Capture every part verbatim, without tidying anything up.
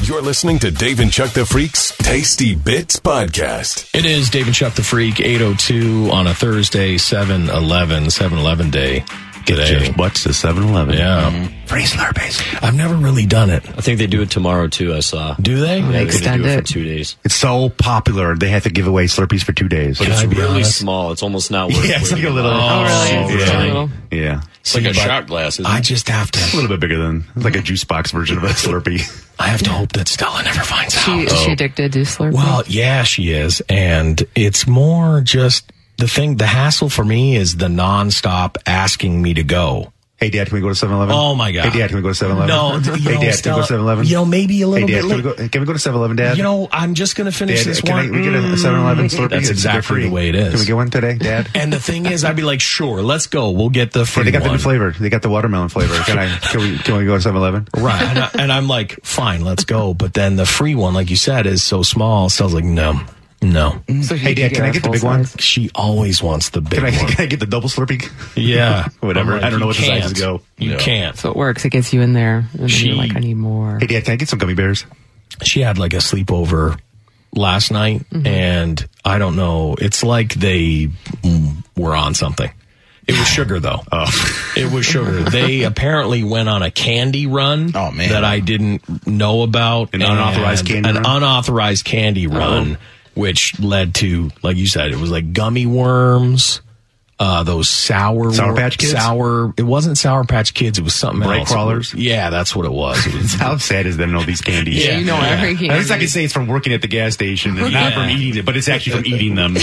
You're listening to Dave and Chuck the Freak's Tasty Bits Podcast. It is Dave and Chuck the Freak, eight oh two on a Thursday, seven eleven, seven eleven day. Today. What's the seven eleven? Yeah. Mm-hmm. Free Slurpees. I've never really done it. I think they do it tomorrow, too, I saw. Do they? Yeah, They they extend do it, it. for two days. It's so popular, they have to give away Slurpees for two days. But it's I be really honest? small. It's almost not worth Yeah, it's like a little... Oh, really? super It's tiny. a little- Yeah. It's like See, a but shot glass, isn't I it? just have A to. little bit bigger than... It's like a juice box version of a Slurpee. I have to hope that Stella never finds She, out. is she addicted to Slurpee? Well, yeah, she is, and it's more just the thing. The hassle for me is the nonstop asking me to go. Hey, Dad, can we go to seven eleven? Oh, my God. Hey, Dad, can we go to seven eleven? No, you Hey, know, Dad, Stella, can we go to seven eleven? You know, maybe a Hey, little Dad, bit can we, late. go, can we go to seven eleven, Dad? You know, I'm just going to finish Dad, this can one. I, we get a seven eleven Slurpee? That's It's exactly free. the way it is. Can we get one today, Dad? And the thing is, I'd be like, sure, let's go. We'll get the free Yeah, they got one. the new flavor. They got the watermelon flavor. Can I? Can we? Can we go to seven eleven? Right. And, I, and I'm like, fine, let's go. But then the free one, like you said, is so small. So I was like, no, no. So she Hey, Dad, could can I her get the full big one? size. She always wants the big Can I? one. Can I get the double Slurpee? Yeah. Whatever. I'm like, I don't know you what the sizes can't. go. You No. can't. So it works. It gets you in there. And then She- you're like, I need more. Hey, Dad, can I get some gummy bears? She had like a sleepover last night, Mm-hmm. and I don't know. It's like they mm, were on something. It was sugar, though. Oh. It was sugar. They apparently went on a candy run Oh, man. that I didn't know about. An unauthorized and candy An run? unauthorized candy run, which led to, like you said, it was like gummy worms, uh, those sour... Sour wor- Patch Kids? Sour... It wasn't Sour Patch Kids. It was something Bright else. Crawlers? Yeah, that's what it was. It was How sad is that? Know these candies? Yeah, you know Yeah. every At least I candy. can say it's from working at the gas station and not Yeah. from eating it, but it's actually from eating them.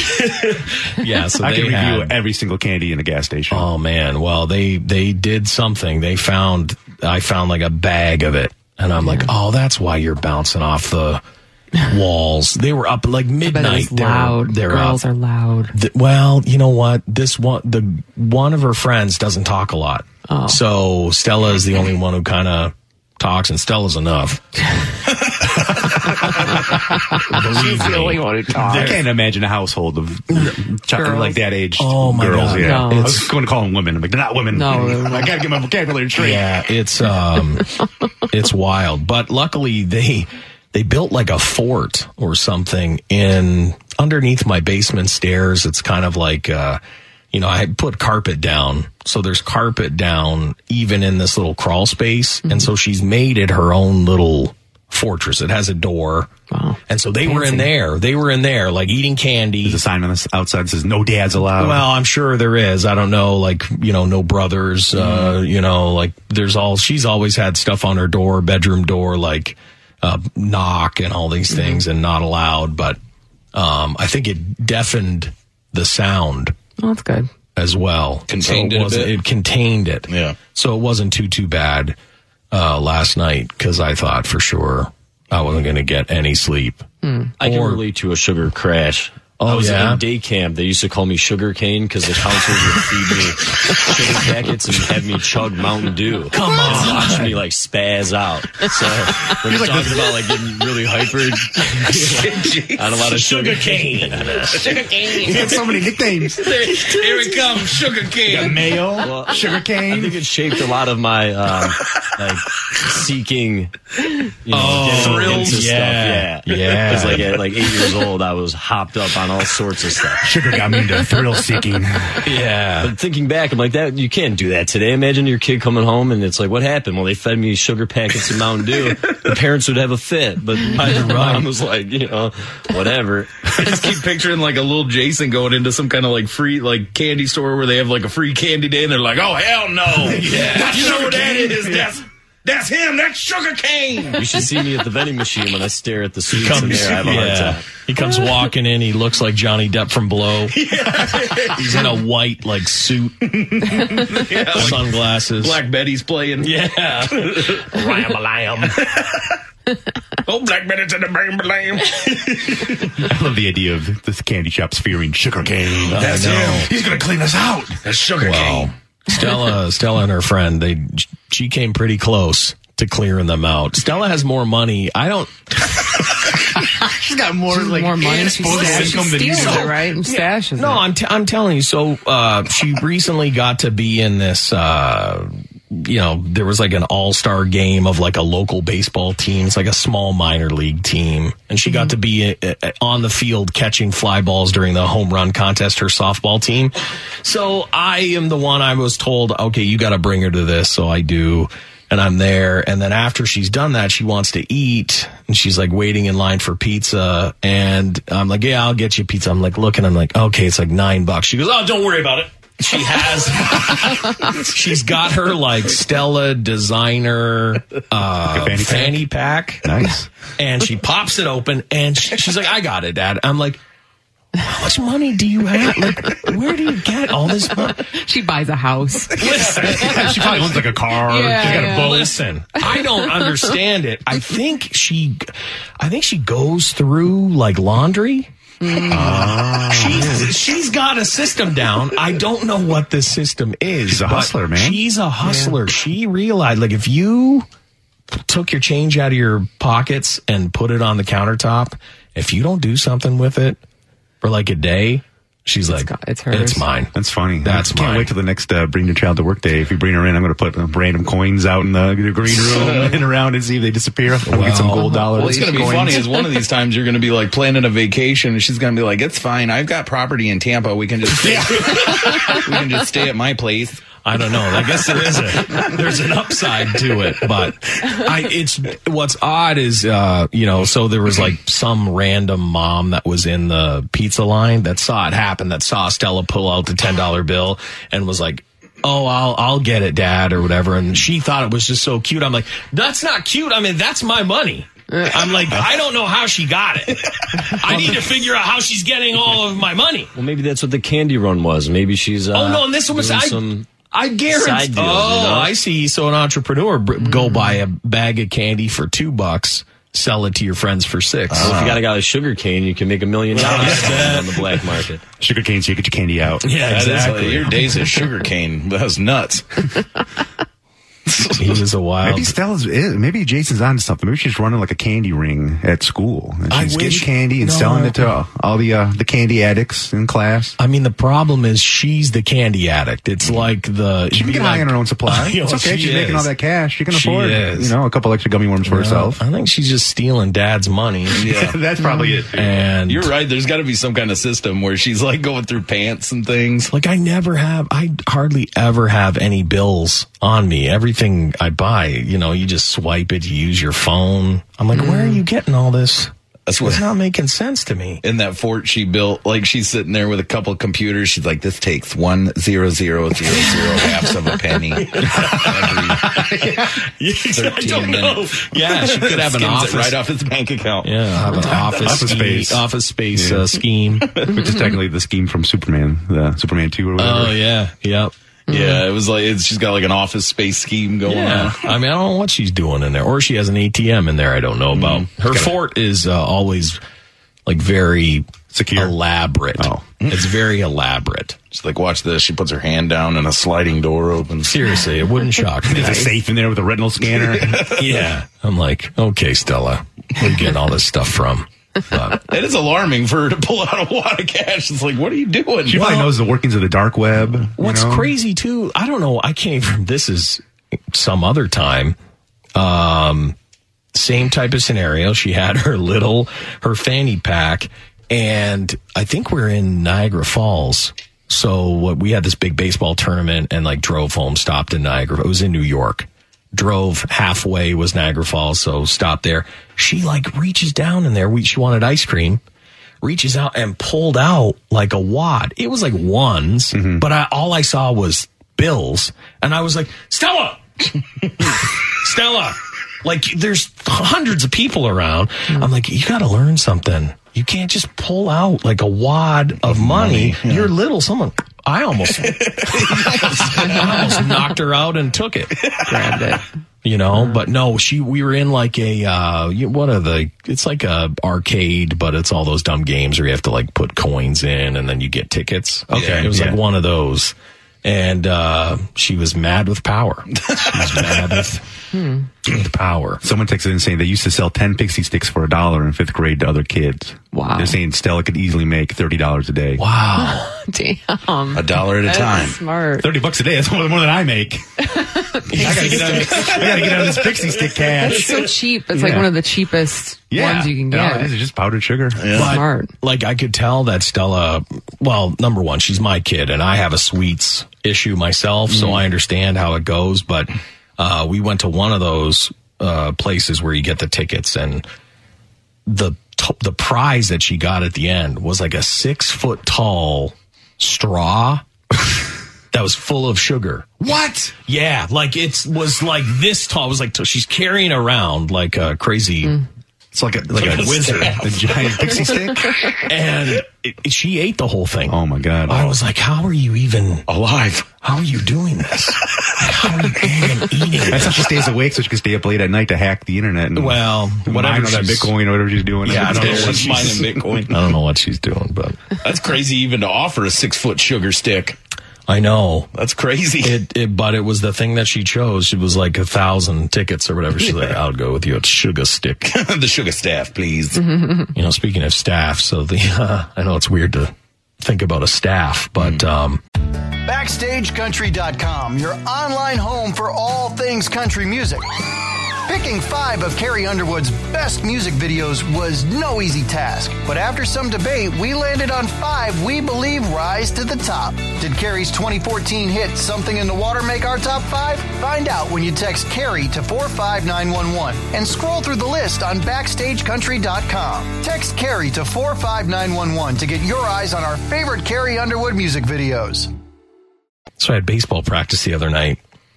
yeah, so I they can review had, every single candy in a gas station. Oh man, well they they did something. They found I found like a bag of it, and I'm like, oh, that's why you're bouncing off the walls. They were up at like I bet it midnight. was They're- loud. They're, Girls up. are loud. Th- well, you know what? This one, the one of her friends doesn't talk a lot, Oh. so Stella is the only one who kind of talks, and Stella's enough. She's the only one who talks. I can't imagine a household of ch- Girls. like that age Oh, my girls. God. Yeah, No. I was going to call them women. I'm like, they're not women. No, they're I got to get my vocabulary straight. Yeah, it's um, it's wild. But luckily, they they built like a fort or something in underneath my basement stairs. It's kind of like uh, you know, I put carpet down, so there's carpet down even in this little crawl space, and so she's made it her own little fortress. It has a door, Wow. and so they were in Fancy. there. They were in there, like eating candy. There's a sign on the outside that says "No dads allowed." Well, I'm sure there is. I don't know, like, you know, no brothers, uh, you know, like there's all, she's always had stuff on her door, bedroom door, like, uh, knock and all these things and not allowed. But, um, I think it deafened the sound Oh, that's good. as well. Contained So it a wasn't- bit? It contained it. Yeah. So it wasn't too, too bad, uh, last night because I thought for sure I wasn't going to get any sleep. I can Or- relate to a sugar crash. I Oh, was yeah? in day camp. They used to call me Sugar Cane because the counselors would feed me sugar packets and have me chug Mountain Dew. Come on. And watch me like spaz out. So when you're talking about like getting really hyper on a lot of sugar cane. You got so many nicknames. Here it comes, sugar cane. Mayo, sugar I cane. think it shaped a lot of my um, like seeking, you know, getting thrills. into Yeah. stuff. Yeah, Yeah. Because like at like eight years old, I was hopped up on all sorts of stuff. Sugar got me into thrill seeking. Yeah. But thinking back, I'm like, that you can't do that today. Imagine your kid coming home and it's like, what happened? Well, they fed me sugar packets and Mountain Dew. The parents would have a fit, but my mom was like, you know, whatever. I just keep picturing like a little Jason going into some kind of like free like candy store where they have like a free candy day and they're like, oh hell no. Yeah. You know what that is? That's that's him. That's sugar cane. You should see me at the vending machine when I stare at the sweets in Comes, there. I have a hard yeah. time. He comes walking in. He looks like Johnny Depp from Blow. He's in a white like suit, sunglasses. Black Betty's playing. Yeah, ram-a-lam. Oh, Black Betty's in the bam blam. I love the idea of this candy shop's fearing sugar cane. That's know. him. He's gonna clean us out. That's sugar Well, cane. Stella, Stella and her friend, they she came pretty close to clearing them out. Stella has more money. I don't. She's got more More money. She stashes, steals it, right? And stashes No, it. I'm t- I'm telling you. So uh, she recently got to be in this uh, you know, there was like an all-star game of like a local baseball team. It's like a small minor league team. And she got to be uh, on the field catching fly balls during the home run contest, her softball team. So I am the one I was told, okay, you got to bring her to this. So I do. And I'm there. And then after she's done that, she wants to eat. And she's like waiting in line for pizza. And I'm like, yeah, I'll get you pizza. I'm like, looking, I'm like, okay, it's like nine bucks. She goes, oh, don't worry about it. She has, she's got her like Stella designer uh, fanny, fanny pack. Nice. And she pops it open and she, she's like, I got it, Dad. I'm like, how much money do you have? Like, where do you get all this money? She buys a house. Listen, She probably owns like a car. Yeah, She's got yeah. a boat. Listen, I don't understand it. I think she, I think she goes through like laundry. Ah. She's, she's got a system down. I don't know what this system is. She's a but hustler, man. She's a hustler. She realized, like, if you took your change out of your pockets and put it on the countertop, if you don't do something with it for like a day, she's like, got- it's hers. it's mine. That's funny. That's I can't mine. wait till the next uh, Bring Your Child to Work day. If you bring her in, I'm going to put uh, random coins out in the, the green room and around and see if they disappear. I'll get some gold dollars. Well, it's going to be coins. funny is one of these times you're going to be like planning a vacation and she's going to be like, it's fine. I've got property in Tampa. We can just stay, we can just stay at my place. I don't know. I guess there is a there's an upside to it, but I it's what's odd is uh you know, so there was like some random mom that was in the pizza line that saw it happen, that saw Stella pull out the ten dollar bill and was like, oh, I'll I'll get it, Dad, or whatever, and she thought it was just so cute. I'm like, that's not cute. I mean, that's my money. I'm like, I don't know how she got it. I need to figure out how she's getting all of my money. Well, maybe that's what the candy run was. Maybe she's. Uh, Oh no, and this was doing I. some I guarantee. side deals, oh, you know? I see. So an entrepreneur br- go buy a bag of candy for two bucks, sell it to your friends for six. Well, if you got a guy with sugar cane, you can make a million dollars on the black market. Sugar cane so you get your candy out. Yeah, That is exactly. like, your days of sugarcane. That's nuts. He was a wild. Maybe Stella's, eh, maybe Jason's onto something. Maybe she's running like a candy ring at school. And I she's wish- getting candy and no. selling it to all the uh, the candy addicts in class. I mean, the problem is she's the candy addict. It's like the She can get high on her own supply. You know, It's okay. she She's making is. all that cash. She can She afford, is. you know, a couple extra gummy worms for herself. I think she's just stealing Dad's money. Yeah. That's probably it. And You're right. There's got to be some kind of system where she's like going through pants and things. like I never have, I hardly ever have any bills on me. Everything I buy, you know, you just swipe it, you use your phone. I'm like, where are you getting all this? That's what It's not making sense to me. in that fort she built. Like she's sitting there with a couple of computers. She's like, this takes one zero zero zero zero halves of a penny. Every I don't know. minutes. Yeah, she could have an Skims it office. right off his bank account. Yeah, have an office, Office scheme- space. office space Yeah. uh, scheme. Which is technically the scheme from Superman, the Superman two or whatever. Oh yeah, yep. Yeah, it was like it's, she's got like an office space scheme going Yeah, on. I mean, I don't know what she's doing in there, or she has an A T M in there. I don't know about. Her fort is uh, always like very Secure? elaborate. Oh. It's very elaborate. She's like, watch this. She puts her hand down and a sliding door opens. Seriously, it wouldn't shock me. There's a safe in there with a retinal scanner. Yeah, I'm like, okay, Stella, where are you getting all this stuff from? But, It is alarming for her to pull out a wad of cash. It's like, what are you doing? She probably knows the workings of the dark web. you what's know? crazy too, I don't know, I can't even, this is some other time. Um, same type of scenario. She had her little, her fanny pack, and I think we're in Niagara Falls. So what, we had this big baseball tournament and like drove home, stopped in Niagara. It was in New York. Drove halfway was Niagara Falls, so stopped there. She like reaches down in there. We, she wanted ice cream. Reaches out and pulled out like a wad. It was like ones, but I, all I saw was bills. And I was like, Stella! Stella! Like, there's hundreds of people around. I'm like, you got to learn something. You can't just pull out like a wad of money. You're little. Someone, I almost, I almost knocked her out and took it. Grabbed it. You know, but no, she, we were in like a, uh, you- what are the, it's like a arcade, but it's all those dumb games where you have to like put coins in and then you get tickets. Okay. It was yeah. like one of those. And, uh, she was mad with power. She was mad with, The power. Someone texted in saying they used to sell ten pixie sticks for a dollar in fifth grade to other kids. Wow. They're saying Stella could easily make thirty dollars a day. Wow. Damn. A dollar at a That's time. smart. thirty bucks a day, that's more, more than I make. I gotta get out of, I gotta get out of this pixie stick cash. That's so cheap. It's like Yeah. one of the cheapest Yeah. ones you can No, get. it is. It's just powdered sugar. But, Smart. like, I could tell that Stella, well, number one, she's my kid, and I have a sweets issue myself, so I understand how it goes. But uh, we went to one of those uh, places where you get the tickets, and the t- the prize that she got at the end was like a six foot tall straw that was full of sugar. What? Yeah, like it was like this tall. It was like t- she's carrying around like a crazy. It's like a, like a wizard. A giant pixie stick? And it, she ate the whole thing. Oh, my God. I was like, how are you even Alive. How are you doing this? How are you even eating That's how this? she stays awake, so she can stay up late at night to hack the internet. And Well, whatever whatever that she's- Bitcoin or whatever she's doing. Yeah, I don't know She's what she's mining Bitcoin. I don't know what she's doing, but That's crazy even to offer a six foot sugar stick. I know. That's crazy. It, it, but it was the thing that she chose. It was like a thousand tickets or whatever. She's like, I'll go with you at Sugar Stick. The sugar staff, please. You know, speaking of staff, so the uh, I know it's weird to think about a staff, but um, Backstage Country dot com, your online home for all things country music. Picking five of Carrie Underwood's best music videos was no easy task, but after some debate, we landed on five we believe rise to the top. Did Carrie's twenty fourteen hit Something in the Water make our top five? Find out when you text Carrie to four five nine one one and scroll through the list on Backstage Country dot com. Text Carrie to four five nine one one to get your eyes on our favorite Carrie Underwood music videos. so I had baseball practice the other night,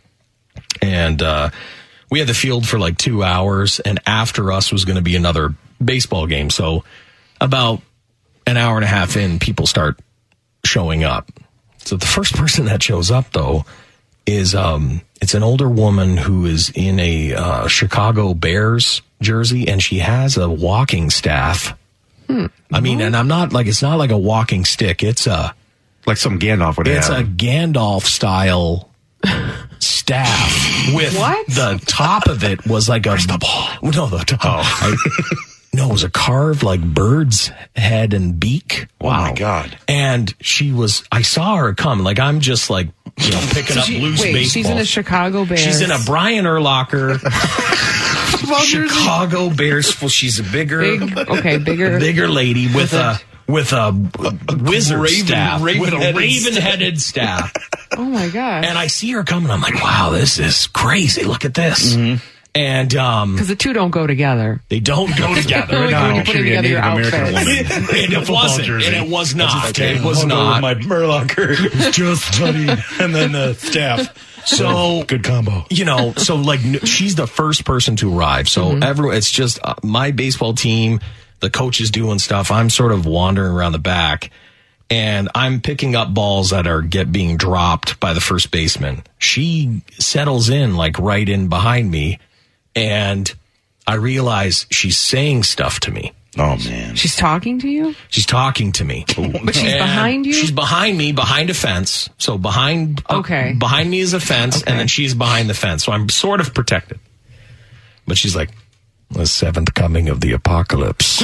and uh, we had the field for like two hours, and after us was going to be another baseball game. So about an hour and a half in, people start showing up. So the first person that shows up, though, is um, it's an older woman who is in a uh, Chicago Bears jersey, and she has a walking staff. Hmm. I mean, and I'm not like, it's not like a walking stick. It's a, Like some Gandalf would it's a have. Gandalf style staff with What? the top of it was like a the ball. No, the top. I, no, it was a carved like bird's head and beak. Oh, my God. And she was, I saw her come. Like, I'm just like, you know, picking up She- loose wait, baseball. she's in a Chicago Bears. She's in a Brian Urlacher Well, jersey. Chicago Bears. Well, she's a bigger, Big, okay, bigger. bigger lady with a with a, wizard raven- staff, with a raven-headed raven-headed staff. Oh my god! And I see her coming. I'm like, wow, this is crazy. Look at this. Mm-hmm. And um, Because the two don't go together. they don't go together. Like No. when you're putting Should be a together your Native American outfit. woman. And it wasn't. jersey. And it was not. Okay, It was I'll go not. with my Murlocker. Just funny. And then the staff. So Good combo. you know, so like n- she's the first person to arrive. So Mm-hmm. everyone, it's just uh, my baseball team. The coach is doing stuff. I'm sort of wandering around the back, and I'm picking up balls that are get being dropped by the first baseman. She settles in like right in behind me, and I realize she's saying stuff to me. Oh, man. She's talking to you, She's talking to me. but she's And behind you. She's behind me, behind a fence. So behind, uh, Okay. behind me is a fence, Okay. and then she's behind the fence. So I'm sort of protected. But she's like, the seventh coming of the apocalypse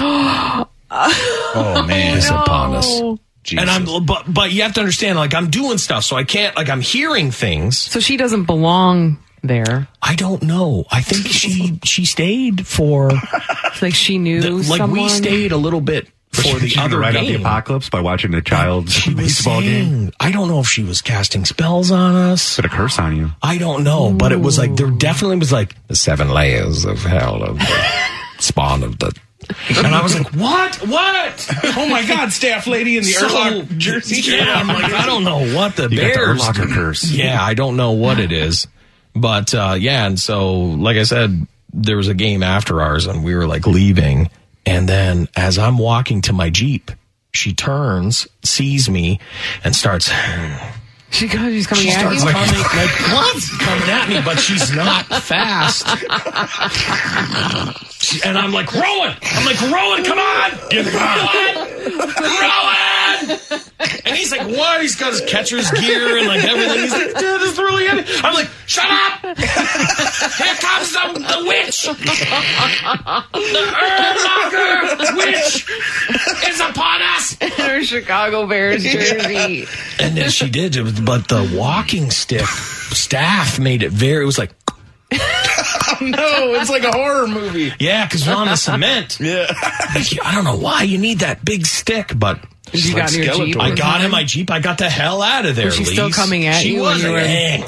Oh, man. is upon us. Oh. And I'm, but, but you have to understand, like, I'm doing stuff, so I can't, like, I'm hearing things. So she doesn't belong there. I don't know. I think she, she stayed for, It's like she knew the, like, someone. we stayed a little bit for the She's gonna other ride out the game. apocalypse by watching a child's She was baseball saying, game. I don't know if she was casting spells on us. Put a curse on you. I don't know, but it was like there definitely was like the seven layers of hell of the spawn of the, and I was like, what, what? Oh, my God. Staff lady in the So- Urlock jersey. Yeah, I'm like, I don't know what the You got the Bears. Urlacher curse. Yeah, I don't know what it is, but uh, yeah, and so like I said, there was a game after ours, and we were like leaving, and then as I'm walking to my Jeep, she turns, sees me, and starts. She goes. She's coming She at starts you. coming, like, what? Coming at me, but she's not fast. She- and I'm like, Rowan! I'm like, Rowan, come on! Rowan! Rowan! Dad! And he's like, what? He's got his catcher's gear and like everything. He's like, Dad, this is really heavy. I'm like, shut up! Here comes the, the witch! The Urlacher witch is upon us! In her Chicago Bears jersey. And then she did, but the walking stick staff made it very, it was like, No, it's like a horror movie. yeah, because we're on the cement. Yeah. I don't know why you need that big stick, but You got in your Jeep. I got in my Jeep. I got the hell out of there. Was she Lise. still coming at she you when was you were- and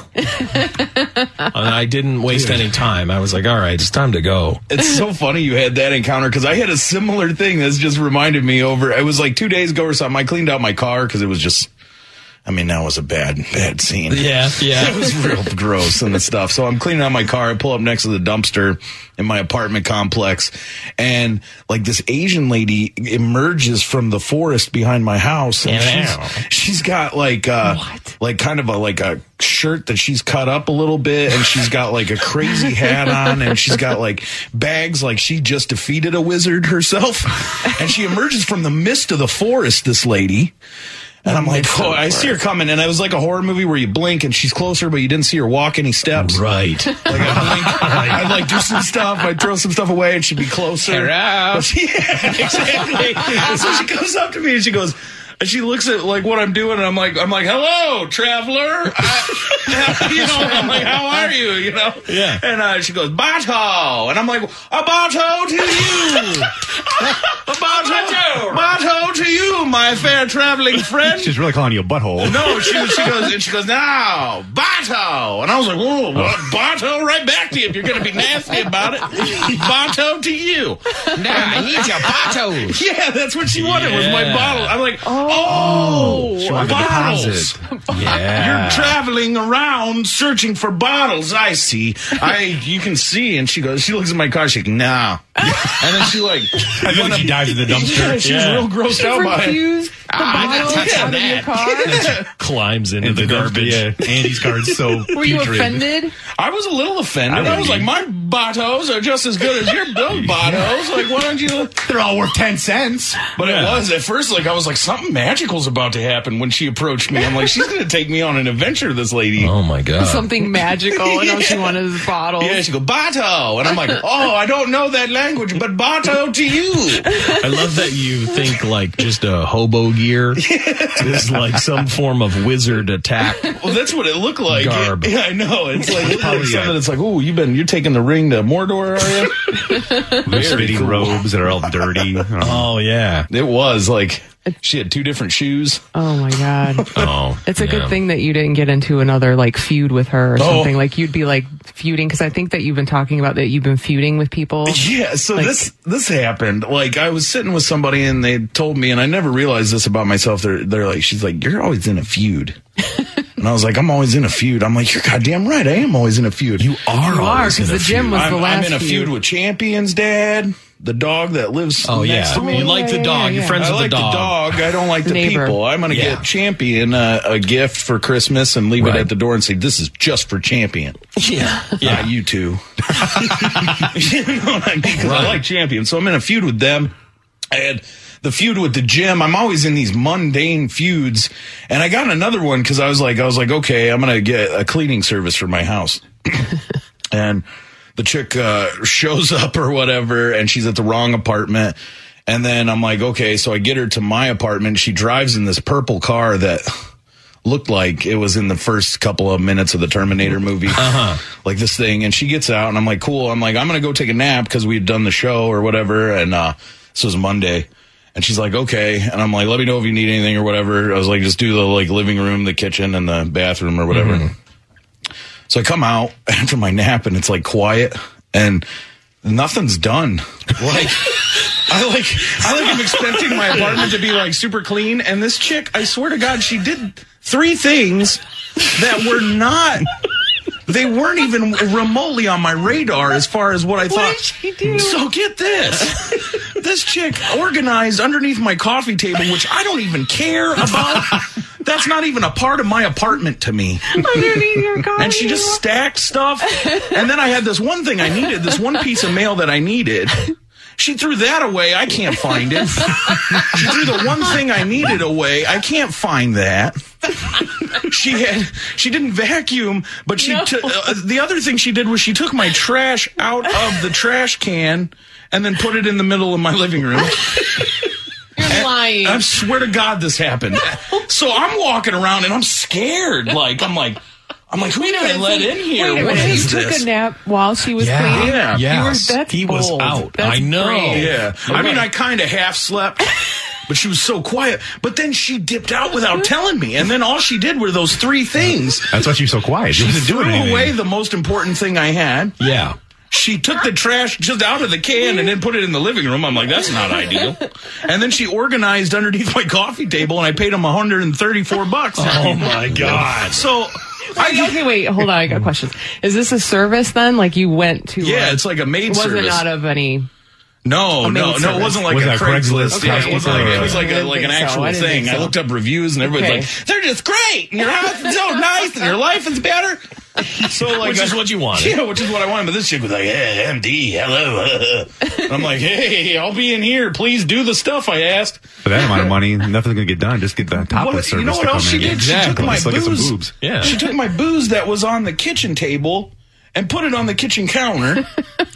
I didn't waste any time. I was like, all right, it's time to go. It's so funny you had that encounter because I had a similar thing that's just reminded me over. It was like two days ago or something. I cleaned out my car because it was just, I mean, that was a bad, bad scene. Yeah, yeah. It was real gross and the stuff. So I'm cleaning out my car. I pull up next to the dumpster in my apartment complex. And like this Asian lady emerges from the forest behind my house. And Hello. she's, she's got like, uh, What? like kind of a, like a shirt that she's cut up a little bit. And she's got like a crazy hat on. And she's got like bags like she just defeated a wizard herself. And she emerges from the mist of the forest, this lady. And I'm like, oh, I see her coming, and it was like a horror movie where you blink and she's closer, but you didn't see her walk any steps. Right. Like I blink, I'd like do some stuff, I'd throw some stuff away, and she'd be closer. Hello. But she- yeah, exactly. So she comes up to me and she goes, and she looks at like what I'm doing, and I'm like, I'm like, hello, traveler. I, you know, I'm like, how are you? You know. Yeah. And uh, she goes, Bato, and I'm like, a Bato to you. A Bato, Bato to you, my fair traveling friend. She's really calling you a butthole. No, she, she goes, and she goes, now, Bato. And I was like, whoa, what? Bato right back to you if you're going to be nasty about it. Bato to you. Nah, I need your bottles. Yeah, that's what she wanted was my Yeah. bottle. I'm like, oh, She wanted a bottles. deposit. Yeah. You're traveling around searching for bottles. I see. I, you can see. And she goes, she looks at my car. She's like, nah. And then she like, And then she dives in the dumpster. yeah, she Yeah. was real grossed out by it. Refused the bottle out of your car? Climbs into And the, the garbage. garbage. Yeah. Andy's card's so Were you putrid. offended? I was a little offended. I I, was like, would be. my Batos are just as good as your those Batos. Like, why don't you? They're all worth ten cents. But Yeah. it was at first like I was like something magical's about to happen when she approached me. I'm like, she's gonna take me on an adventure. This lady. Oh my god. Something magical. And all she wanted is bottles. Yeah, she go Bato, and I'm like, oh, I don't know that language, but Bato to you. I love that you think like just a hobo gear is like some form of wizard attack. Well, that's what it looked like. Garb. Yeah, I know. It's like, it's Probably, like something yeah. that's like, oh, you've been you're taking the ring to Mordor, are you? Loose fitting cool. robes that are all dirty. Oh yeah. It was like she had two different shoes. Oh my God. Oh. It's a yeah. good thing that you didn't get into another like feud with her or Oh. something. Like you'd be like feuding because I think that you've been talking about that you've been feuding with people. Yeah, so Like- this this happened. Like I was sitting with somebody and they told me, and I never realized this about myself. They're they're like, she's like, you're always in a feud. And I was like, I'm always in a feud. I'm like, you're goddamn right. I am always in a feud. You are You are always in because a the gym feud. was I'm, the last I'm in a feud with Champions, Dad, the dog that lives Oh next yeah. to me. You like the yeah, dog. yeah, You're yeah. friends I with like the dog. the dog. I don't like the Neighbor. people. I'm going to Yeah. get Champion uh, a gift for Christmas and leave Right. it at the door and say, this is just for Champion. Yeah. Yeah, you two. You know what I mean? Because I like Champion. So I'm in a feud with them. I had the feud with the gym. I'm always in these mundane feuds. And I got another one because I was like, I was like, okay, I'm going to get a cleaning service for my house. And the chick uh, shows up or whatever, and she's at the wrong apartment. And then I'm like, okay, so I get her to my apartment. She drives in this purple car that looked like it was in the first couple of minutes of the Terminator movie. Uh-huh. Like this thing. And she gets out, and I'm like, cool. I'm like, I'm going to go take a nap because we had done the show or whatever. And uh, this was Monday. And she's like, okay. And I'm like, let me know if you need anything or whatever. I was like, just do the like living room, the kitchen, and the bathroom or whatever. Mm-hmm. So I come out after my nap, and it's like quiet, and nothing's done. Like, I like, I like am expecting my apartment to be like super clean, and this chick, I swear to God, she did three things that were not. They weren't even remotely on my radar as far as what I thought. did she do? So get this. This chick organized underneath my coffee table, which I don't even care about. That's not even a part of my apartment to me. Underneath your car. And she just stacked stuff. And then I had this one thing I needed, this one piece of mail that I needed. She threw that away. I can't find it. She threw the one thing I needed away. I can't find that. She had, she didn't vacuum, but she, No. t- uh, the other thing she did was she took my trash out of the trash can and then put it in the middle of my living room. You're And lying. I swear to God this happened. So I'm walking around and I'm scared. Like, I'm like, I'm like, who did I let in here? Wait a What minute. is You took this? a nap while she was Yeah. cleaning? Yeah. You were- Yes. that's He was bold. out. That's I know. brave. Yeah. I mean, I kind of half slept, but she was so quiet. But then she dipped out without telling me. And then all she did were those three things. That's why she was so quiet. She She wasn't threw doing anything. away the most important thing I had. Yeah. She took the trash just out of the can and then put it in the living room. I'm like, that's not ideal. And then she organized underneath my coffee table, and I paid them one hundred thirty-four bucks. Oh my God. So, I, I, okay, wait, hold on. I got questions. Is this a service then? Like you went to? yeah, a, it's like a maid was service. it not of any? No, A maid no, no. It service. wasn't like Was a that Craigslist. Craigslist Yeah, it wasn't like it was like I a didn't like an think so. actual I didn't thing. think I so. looked up reviews and everybody's Okay. like, "They're just great. And your house is so nice, and your life is better." So like, Which is I- what you wanted. Yeah, which is what I wanted. But this chick was like, "Hey, M D, hello." And I'm like, "Hey, I'll be in here. Please do the stuff I asked." For that amount of money, nothing's gonna get done. Just get the topless What- service you know what to come else she in. did? She took Exactly. my Let's look at some booze. boobs. Yeah. She took my booze that was on the kitchen table and put it on the kitchen counter.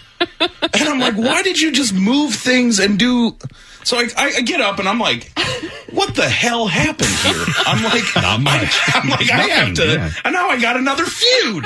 And I'm like, why did you just move things and do? So I, I, I get up and I'm like, what the hell happened here? I'm like, Not much. I, am like, I have to. yeah. And now I got another feud.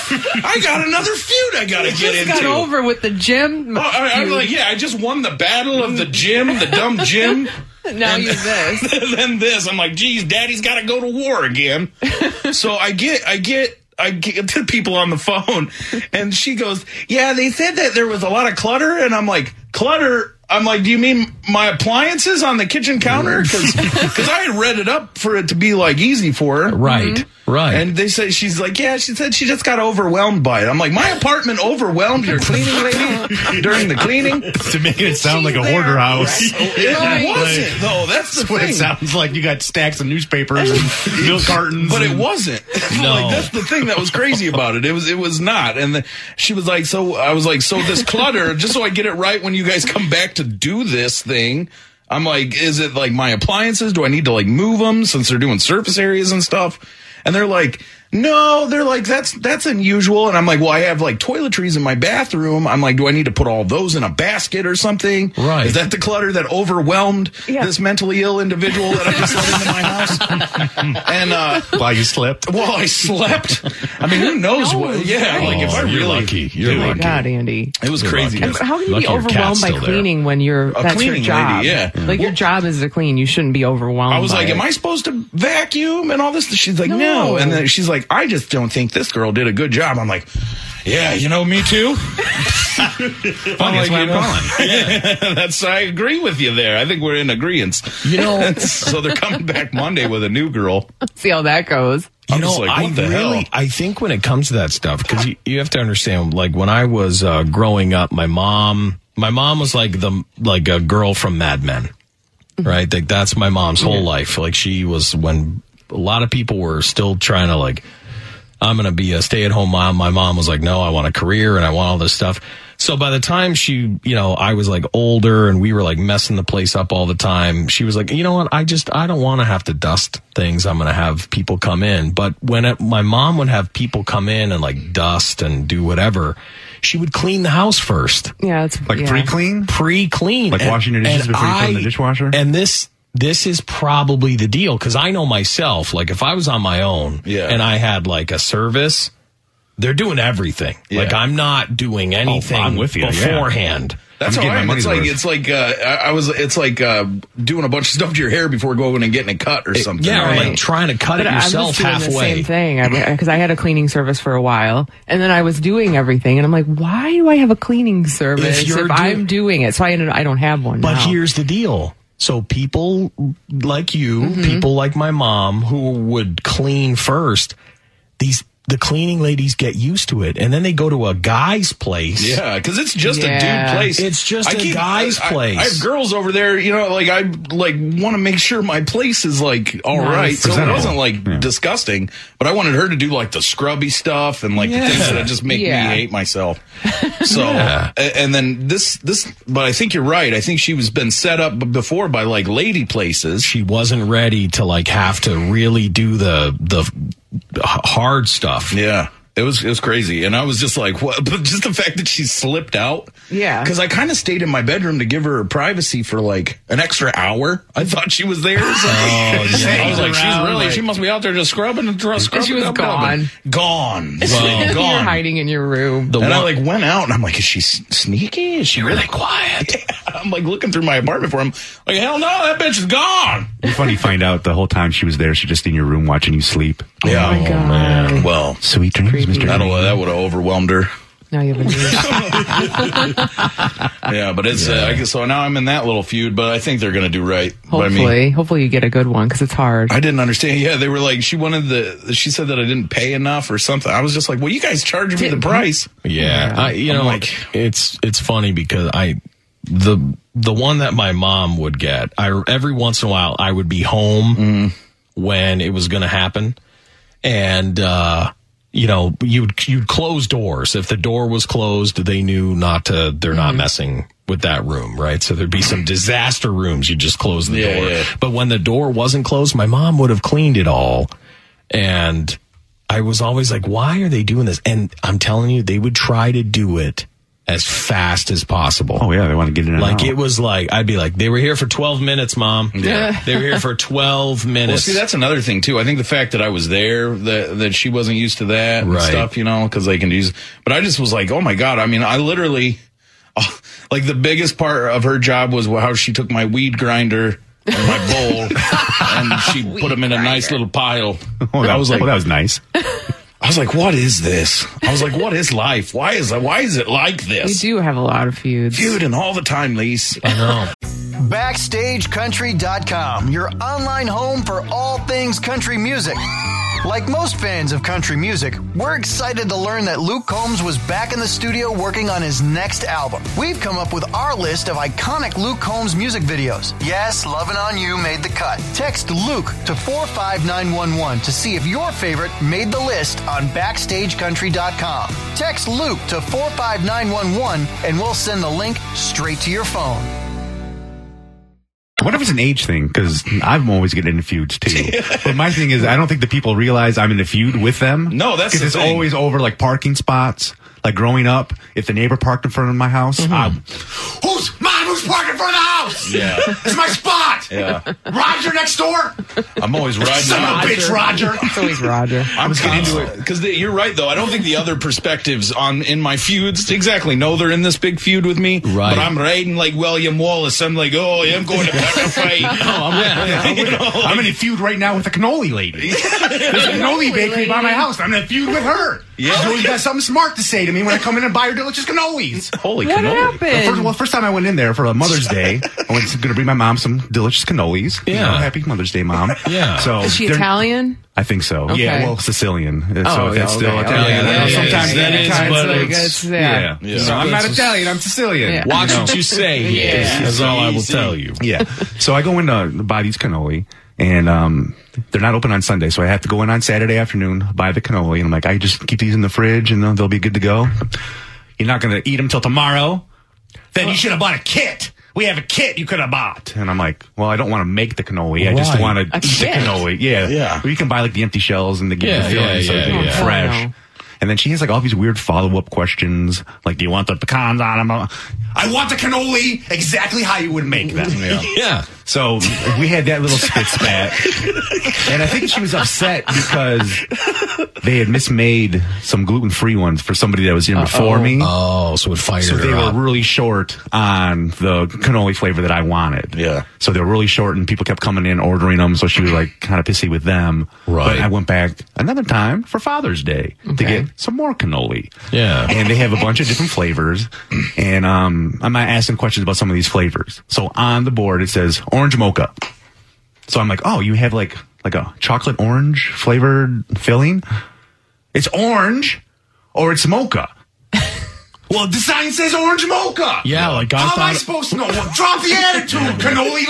I got another feud I got to You get just into. got over with the gym. Oh, I, I'm You- like, yeah, I just won the battle of the gym, the dumb gym. now you this. Then this, I'm like, geez, Daddy's got to go to war again. So I get, I get, I get to people on the phone, and she goes, "Yeah, they said that there was a lot of clutter," and I'm like, "Clutter." I'm like, do you mean my appliances on the kitchen counter? Because I had read it up for it to be like easy for her. Right. Right. And they said, she's like, yeah, she said she just got overwhelmed by it. I'm like, my apartment overwhelmed your cleaning lady during the cleaning? To make it sound like a hoarder house. It Right. wasn't, though. That's the That's what thing. it sounds like. You got stacks of newspapers and milk cartons. But it and- wasn't. No. Like, that's the thing that was crazy about it. It was it was not. And the, she was like, so I was like, so this clutter, just so I get it right when you guys come back to do this thing, I'm like, is it like my appliances? Do I need to like move them since they're doing surface areas and stuff? And they're like, no, they're like, that's that's unusual. And I'm like, well, I have like toiletries in my bathroom. I'm like, do I need to put all those in a basket or something? Right. Is that the clutter that overwhelmed Yeah. this mentally ill individual that I just let into my house? And uh While you slept. well, I slept. I mean, who knows No, what? Yeah, right. like if I Oh, you're really, lucky. You're Dude, Oh my lucky. God, Andy. it was You're crazy. lucky. How can you Lucky be your cat's overwhelmed by still there. cleaning when you're that's your cleaning job? lady, yeah. Like your job is to clean. You shouldn't be overwhelmed. I was by like, it. am I supposed to vacuum and all this? She's like, no. No. And then she's like, I just don't think this girl did a good job. I'm like, yeah, you know, me too. Funny, I'm that's like, why you I'm know, calling. yeah, that's, I agree with you there. I think we're in agreement. You know, So they're coming back Monday with a new girl. See how that goes. You I'm know, just like, I what the really, hell? I think when it comes to that stuff, because you, you have to understand, like when I was uh, growing up, my mom, my mom was like the like a girl from Mad Men, right? Like that's my mom's whole life. Like she was when a lot of people were still trying to like, I'm going to be a stay-at-home mom. My mom was like, no, I want a career and I want all this stuff. So by the time she, you know, I was like older and we were like messing the place up all the time, she was like, you know what? I just, I don't want to have to dust things. I'm going to have people come in. But when it, my mom would have people come in and like dust and do whatever, she would clean the house first. Yeah, it's Like yeah. pre-clean? Pre-clean. Like washing your dishes and before you put them in the I- dishwasher? And this, this is probably the deal because I know myself, like if I was on my own Yeah. and I had like a service, they're doing everything. Yeah. Like I'm not doing anything I'm with you, yeah. beforehand. That's I'm all getting right. my It's money's like worth. it's like uh, I I was. It's like uh, doing a bunch of stuff to your hair before going and getting it cut or something. Yeah, or Right. like trying to cut But it yourself I'm just doing halfway. the same thing because I, I had a cleaning service for a while, and then I was doing everything, and I'm like, why do I have a cleaning service If if, you're I'm do- doing it? So I ended, I don't have one. But now. here's the deal. So people like you, Mm-hmm. people like my mom who would clean first, these the cleaning ladies get used to it, and then they go to a guy's place. Yeah, because it's just Yeah. a dude place. It's just I a keep- guy's I- place. I, I have girls over there, you know, like I like want to make sure my place is like all Nice. right. So it Presentable. wasn't like Yeah. disgusting, but I wanted her to do like the scrubby stuff and like Yeah. the things that just make Yeah. me hate myself. So Yeah. a- and then this this, but I think you're right. I think she was been set up b- before by like lady places. She wasn't ready to like have to really do the the h- hard stuff. Yeah. It was it was crazy, and I was just like, "What?" But just the fact that she slipped out, Yeah. Because I kind of stayed in my bedroom to give her privacy for like an extra hour. I thought she was there. Or something. Oh, yeah. I was like, she's Around, really, like- she must be out there just scrubbing and dr- scrubbing. she was up, up, and- gone, Well, You're gone. hiding in your room. The and I one- like went out, and I'm like, is she s- sneaky? Is she really quiet? I'm like looking through my apartment for him. Like, hell no, that bitch is gone. It's funny to find out the whole time she was there, she's just in your room watching you sleep. Yeah, my God. Well, Sweet dreams, Creepy. Mister that'll, that would have overwhelmed her. Now you have a new. Yeah, but it's uh, I guess so. Now I'm in that little feud, but I think they're gonna do right by me. Hopefully, hopefully you get a good one because it's hard. I didn't understand. Yeah, they were like, she wanted the, she said that I didn't pay enough or something. I was just like, well, you guys charged me the price. Yeah, I, you I'm know, like- it's it's funny because I the the one that my mom would get. I every once in a while I would be home when it was going to happen, and uh, you know, you'd you'd close doors. If the door was closed, they knew not to. They're not messing with that room, right? So there'd be some disaster rooms. You just close the Yeah, door. yeah. But when the door wasn't closed, my mom would have cleaned it all, and I was always like, why are they doing this? And I'm telling you, they would try to do it as fast as possible. Oh, yeah, they want to get in and Like out. it was like, I'd be like, they were here for twelve minutes, Mom. Yeah. They were here for twelve Well, minutes. see, that's another thing too. I think the fact that I was there, that that she wasn't used to that and Right. stuff, you know, because they can use. But I just was like, oh my god. I mean, I literally, oh, like the biggest part of her job was how she took my weed grinder and my bowl and she put them in a nice little pile. Oh, that I was like, well, that was nice. I was like, what is this? I was like, what is life? Why is why is it like We this? do have a lot of feuds. Feuding all the time, Lise. I know. Backstage Country dot com, your online home for all things country music. Like most fans of country music, we're excited to learn that Luke Combs was back in the studio working on his next album. We've come up with our list of iconic Luke Combs music videos. Yes, Lovin' On You made the cut. Text Luke to four five nine one one to see if your favorite made the list on Backstage Country dot com. Text Luke to four five nine one one and we'll send the link straight to your phone. What if it's an age thing? Because I'm always getting into feuds too. But my thing is, I don't think the people realize I'm in a feud with them. No, that's because the it's thing. always over like parking spots. Like growing up, if the neighbor parked in front of my house, I'm, who's mom? Who's parking in front of the house? Yeah. It's my spot. Yeah. Roger next door. I'm always riding Son of a out. bitch, Roger. It's always Roger. I'm getting into it because you're right though. I don't think the other perspectives on in my feuds exactly know they're in this big feud with me. Right. But I'm riding like William Wallace. I'm like, oh, I'm going to pick a fight. Oh, I'm, You know, like- I'm in a feud right now with the cannoli lady. There's a cannoli bakery by my house. I'm in a feud with her. Yeah. She's always got something smart to say to me when I come in and buy her delicious cannolis. Holy What cannoli. happened? The first, well, first time I went in there for a Mother's Day, I was going to bring my mom some delicious cannolis. You Yeah. know, happy Mother's Day, Mom. Yeah. So Is she they're- Italian? I think so. Okay. Yeah, well, Sicilian. so Oh, that's yeah, still okay, Italian. okay. I know Yeah, yeah, sometimes yeah, that it is, kind but of- it's- yeah. yeah. Yeah. So I'm not Italian. I'm Sicilian. Yeah. Watch You know? what you say here Yeah. is all I will Easy. tell you. Yeah. So I go in to buy these cannoli, and um, they're not open on Sunday, so I have to go in on Saturday afternoon, buy the cannoli, and I'm like, I just keep these in the fridge, and they'll, they'll be good to go. You're not going to eat them till tomorrow? Then you should have bought a kit. We have a kit you could have bought. And I'm like, well, I don't want to make the cannoli. I just Right. want to A eat the kit? cannoli. Yeah. Yeah. Or you can buy like the empty shells and they give Yeah, you the filling yeah, so yeah, it's more yeah. fresh. Oh, no. And then she has like all these weird follow-up questions. Like, do you want the pecans on them? I want the cannoli exactly how you would make them. Yeah. So we had that little spit spat. And I think she was upset because they had mismade some gluten-free ones for somebody that was in before me. Oh, so it fired So her they were up. really short on the cannoli flavor that I wanted. Yeah. So they were really short and people kept coming in ordering them. So she was like kind of pissy with them. Right. But I went back another time for Father's Day to Okay. get some more cannoli. Yeah. And they have a bunch of different flavors. And um, I'm asking questions about some of these flavors. So on the board, it says orange mocha. So I'm like, oh, you have like like a chocolate orange flavored filling? it's orange or it's mocha. Well, the sign says orange mocha. Yeah, like I How thought. am I supposed to know? Well, drop the attitude, cannoli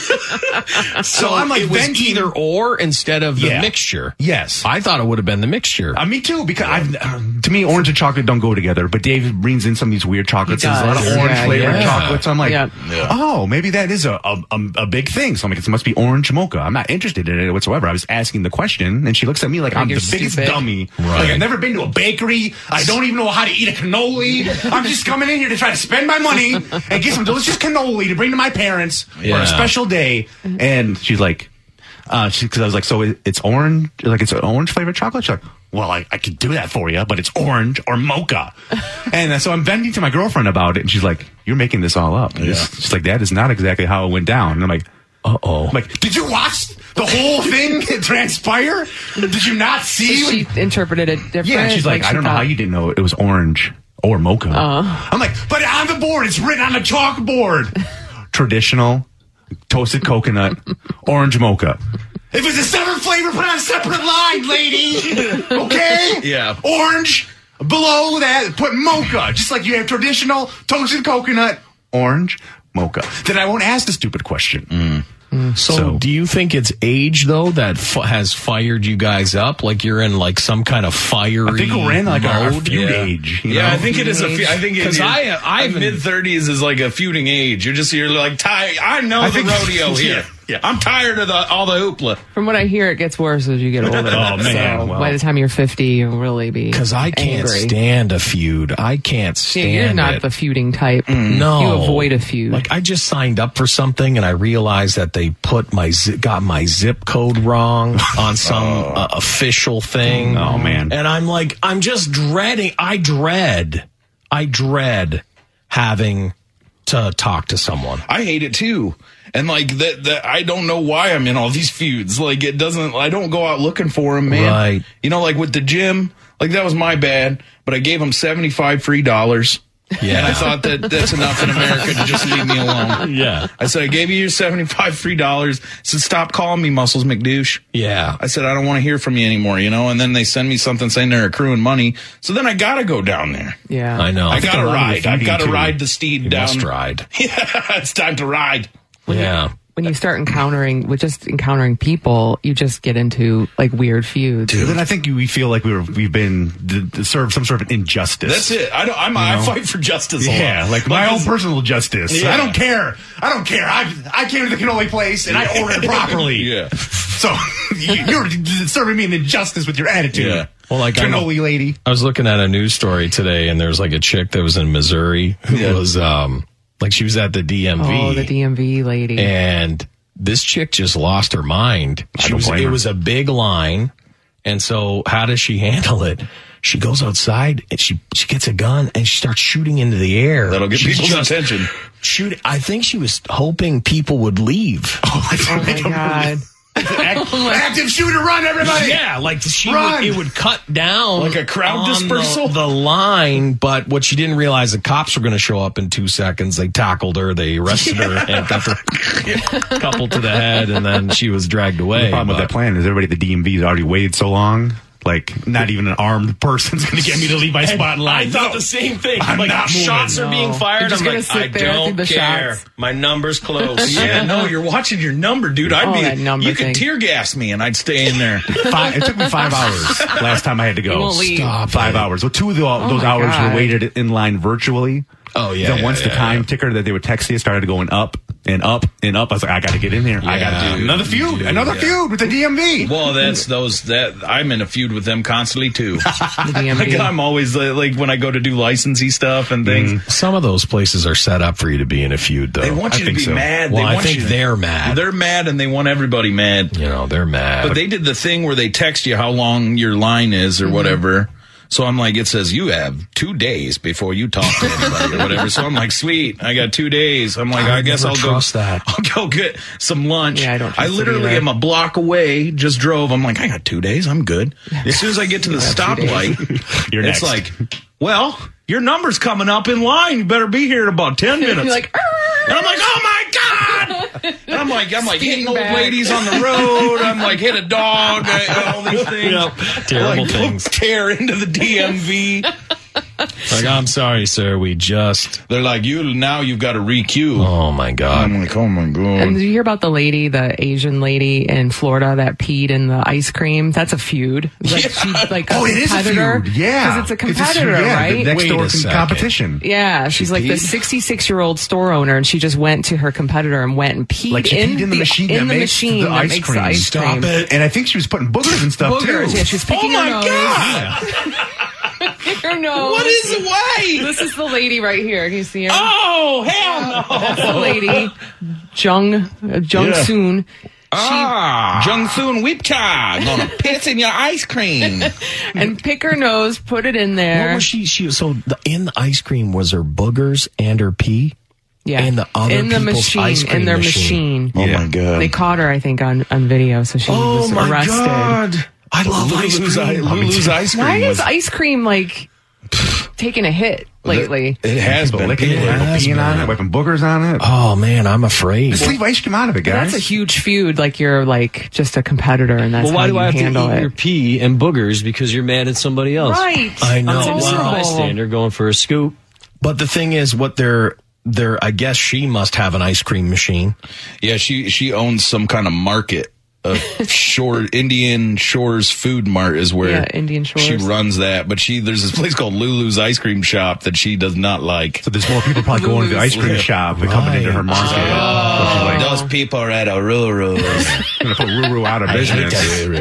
lady. so I'm like it was venting- either or instead of the Yeah. mixture. Yes. I thought it would have been the mixture. Uh, me too, because I've, uh, to me, orange and chocolate don't go together. But Dave brings in some of these weird chocolates. He There's a lot of does. orange Yeah, flavored yeah. chocolates. I'm like, Yeah. oh, maybe that is a, a a a big thing. So I'm like, it must be orange mocha. I'm not interested in it whatsoever. I was asking the question, and she looks at me like, Like I'm you're the biggest stupid. dummy. Right. Like I've never been to a bakery. I don't even know how to eat a cannoli. I'm just coming in here to try to spend my money and get some delicious cannoli to bring to my parents for Yeah. a special day. And she's like. Uh, because I was like, so it, it's orange, like it's an orange flavored chocolate. She's like, well, I, I could do that for you, but it's orange or mocha. And uh, so I'm venting to my girlfriend about it, and she's like, you're making this all up. Yeah. She's like, that is not exactly how it went down. And I'm like, uh oh. I'm like, did you watch the whole thing transpire? Did you not see? She interpreted it different. Yeah, and she's like, she I don't know thought- how you didn't know it was orange or mocha. Uh. I'm like, but on the board, it's written on the chalkboard. Traditional, toasted coconut, orange mocha. If it's a separate flavor, put on a separate line, lady. Okay? Yeah. Orange, below that, put mocha. Just like you have traditional, toasted coconut, orange, mocha. Then I won't ask the stupid question. So, So- do you think it's age though that f- has fired you guys up? Like you're in like some kind of fiery I think we're in like our mode? feud Yeah. age. You Yeah, know? I think it is a. fe- I think Because I- I've been- mid thirties is like a feuding age. You're just you're like tired. I know I the think- rodeo here. Yeah, yeah. I'm tired of the all the hoopla. From what I hear, it gets worse as you get older. Oh, man, So well. by the time you're fifty, you'll really be Because I can't angry. stand a feud. I can't Yeah, stand you're not it. the feuding type. No, You avoid a feud. Like I just signed up for something and I realized that they put my zi- got my zip code wrong on some uh, official thing. Oh, man. And I'm like, I'm just dreading. I dread. I dread having to talk to someone. I hate it too. And like that, that, I don't know why I'm in all these feuds. Like it doesn't. I don't go out looking for them, man. Right. You know, like with the gym. Like that was my bad, but I gave them seventy-five free dollars. Yeah. And I thought that that's enough in America to just leave me alone. Yeah. I said, I gave you your seventy-five free dollars. I said, stop calling me Muscles McDouche. Yeah. I said, I don't want to hear from you anymore, you know? And then they send me something saying they're accruing money. So then I got to go down there. yeah. I know. I got to a lot of ride. the I've got to feuding, too. ride the steed You down. must ride. Yeah, it's time to ride. Yeah. When you start encountering, with just encountering people, you just get into like weird feuds. Dude, then I think we feel like we were, we've been d- d- served some sort of injustice. That's it. I don't. I'm, I know? fight for justice. A Yeah, lot. like my own it's- personal justice. Yeah. I don't care. I don't care. I I came to the cannoli place and I ordered properly. Yeah. So you, you're serving me an injustice with your attitude. Yeah. Well, like I'm- cannoli lady. I was looking at a news story today, and there was like a chick that was in Missouri who Yeah. was um like she was at the D M V. Oh, the D M V lady. And this chick just lost her mind. She don't was, blame it her. was a big line. And so how does she handle it? She goes outside and she, she gets a gun and she starts shooting into the air. That'll get She's people's just attention. Shoot, I think she was hoping people would leave. Oh, I Oh don't, I my don't God. Act, active shooter, run, everybody! Yeah, like she Run! would, it would cut down Like a crowd on dispersal? The, the line, but what she didn't realize, the cops were going to show up in two seconds. They tackled her, they arrested her, and got her couple to the head, and then she was dragged away. The problem with But- that plan is everybody at the D M V has already waited so long. Like, not even an armed person's going to get me to leave my spot in line. I thought No. the same thing. I'm like not shots moving. are being No. fired. You're just I'm gonna like, sit I there through don't the care. shots. My number's close. Yeah, no, you're watching your number, dude. I'd Oh, be. that number you could thing. tear gas me, and I'd stay in there. Five, it took me five hours last time I had to go. You won't leave. Stop Five it. hours. Well, two of the, those my hours God. were waited in line virtually. Oh, yeah, Then yeah, once the yeah, time yeah. ticker that they would text you started going up and up and up, I was like, I got to get in here. I got Yeah, to do dude, another feud. dude, another yeah. feud with the D M V. Well, that's those that I'm in a feud with them constantly too. The D M Like V. I'm always uh, like when I go to do licensee stuff and things. Some of those places are set up for you to be in a feud, though. They want I you to think be so. mad. Well, they I want think you to- they're mad. They're mad and they want everybody mad. You know, they're mad. But they did the thing where they text you how long your line is or whatever. So I'm like, it says you have two days before you talk to anybody or whatever. So I'm like, sweet, I got two days. I'm like, I I, guess never I'll trust go. that. I'll go get some lunch. Yeah, I don't trust I it literally either. am a block away. Just drove. I'm like, I got two days. I'm good. As soon as I get to the stoplight, You're it's next. like, well, your number's coming up in line. You better be here in about ten minutes. You're like, and I'm like, oh my god! And I'm like, I'm like hitting Speeding old back. ladies on the road. I'm like hit a dog. I, all these things. Yep. Terrible like, things. Tear into the D M V. Like, I'm sorry, sir. We just. They're like, you now you've got to re-queue. Oh my God. I'm like, oh my God. And did you hear about the lady, the Asian lady in Florida that peed in the ice cream? That's a feud. Like, Yeah. she's like a Oh, it is a competitor. feud. Yeah. Because it's a It's competitor, yeah, right? The next Wait door a second. competition. Yeah, she's like the peed? sixty-six-year-old store owner, and she just went to her competitor and went and peed Like she in, peed in the machine in that the makes machine the that ice makes cream. the ice Stop cream. it. And I think she was putting boogers and stuff Boogers, too. yeah, she's picking Oh her my nose. God. Her nose. What is the way? This is the lady right here. Can you see her? Oh, hell no. That's the lady, Jung uh, Jung Yeah. Soon. Ah, Jung Soon Wipcha gonna piss in your ice cream. And pick her nose, put it in What there. was she? She so the, in the ice cream was her boogers and her pee. Yeah, in the other in the people's machine, ice cream in their machine. machine. Oh my God. They caught her, I think, on, on video, so she Oh was my arrested. God! I love ice Lulu's, cream. Lulu's ice cream. Why was, is ice cream like taking a hit lately? It has People been. licking it, People- people has peeing on been. it, wiping boogers on it. Oh man, I'm afraid. Just leave ice cream out of it, guys. That's a huge feud. Like you're like just a competitor, and that's Well, why how do you I have to handle eat your it. pee and boogers because you're mad at somebody else? Right. I know. I'm just a Wow. bystander going for a scoop. But the thing is, what they're they're I guess she must have an ice cream machine. Yeah, she she owns some kind of market. Uh, Shore Indian Shores Food Mart is where Yeah, Indian Shores. she runs that. But she there's this place called Lulu's Ice Cream Shop that she does not like. So there's more people probably going to the ice cream Yeah. shop and coming into her market. So she's like, Those people are at a Ruru. going to put Ruru out of business.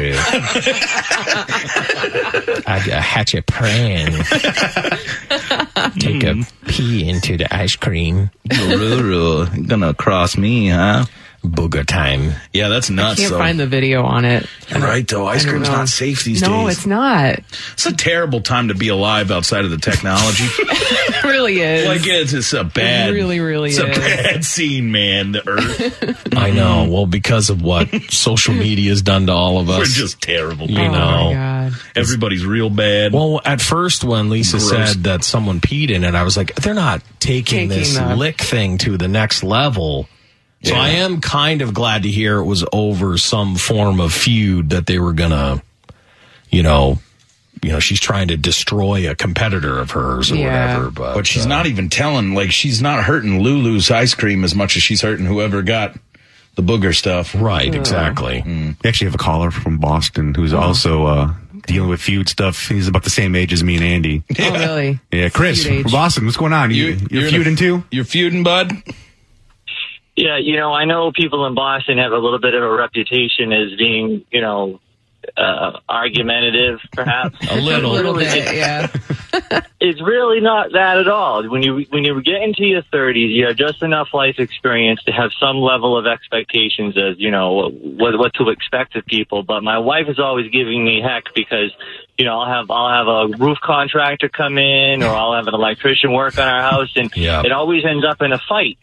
I hatch a plan. Take a pee into the ice cream. Ruru, gonna cross me, huh? Booger time. Yeah, that's nuts. Can't though. find the video on it. Right though, ice I don't cream's know. not safe these No, days. it's not. It's a terrible time to be alive outside of the technology. It really is. Like it's just a bad, really, really it's a is. bad scene, man. The Earth, I know. Well, because of what social media has done to all of us. we're just terrible. You oh know. my God. Everybody's real bad. Well, at first, when Lisa Gross. said that someone peed in it, I was like, they're not taking, Taking this the- lick thing to the next level. So Yeah. I am kind of glad to hear it was over some form of feud that they were gonna, you know, you know, she's trying to destroy a competitor of hers or Yeah. whatever. But, But she's uh, not even telling, like, she's not hurting Lulu's ice cream as much as she's hurting whoever got the booger stuff. right. Exactly. We actually have a caller from Boston who's also uh, dealing with feud stuff. He's about the same age as me and Andy. Oh, really? Yeah, Chris Feud age. from Boston. What's going on? You, you, are in a- feuding too? You're feuding, bud? Yeah, you know, I know people in Boston have a little bit of a reputation as being, you know, uh, argumentative, perhaps. A little. A little Really, bit, yeah. It's really not that at all. When you when you get into your thirties, you have just enough life experience to have some level of expectations as, you know, what what to expect of people. But my wife is always giving me heck because, you know, I'll have I'll have a roof contractor come in or I'll have an electrician work on our house, and Yeah. it always ends up in a fight.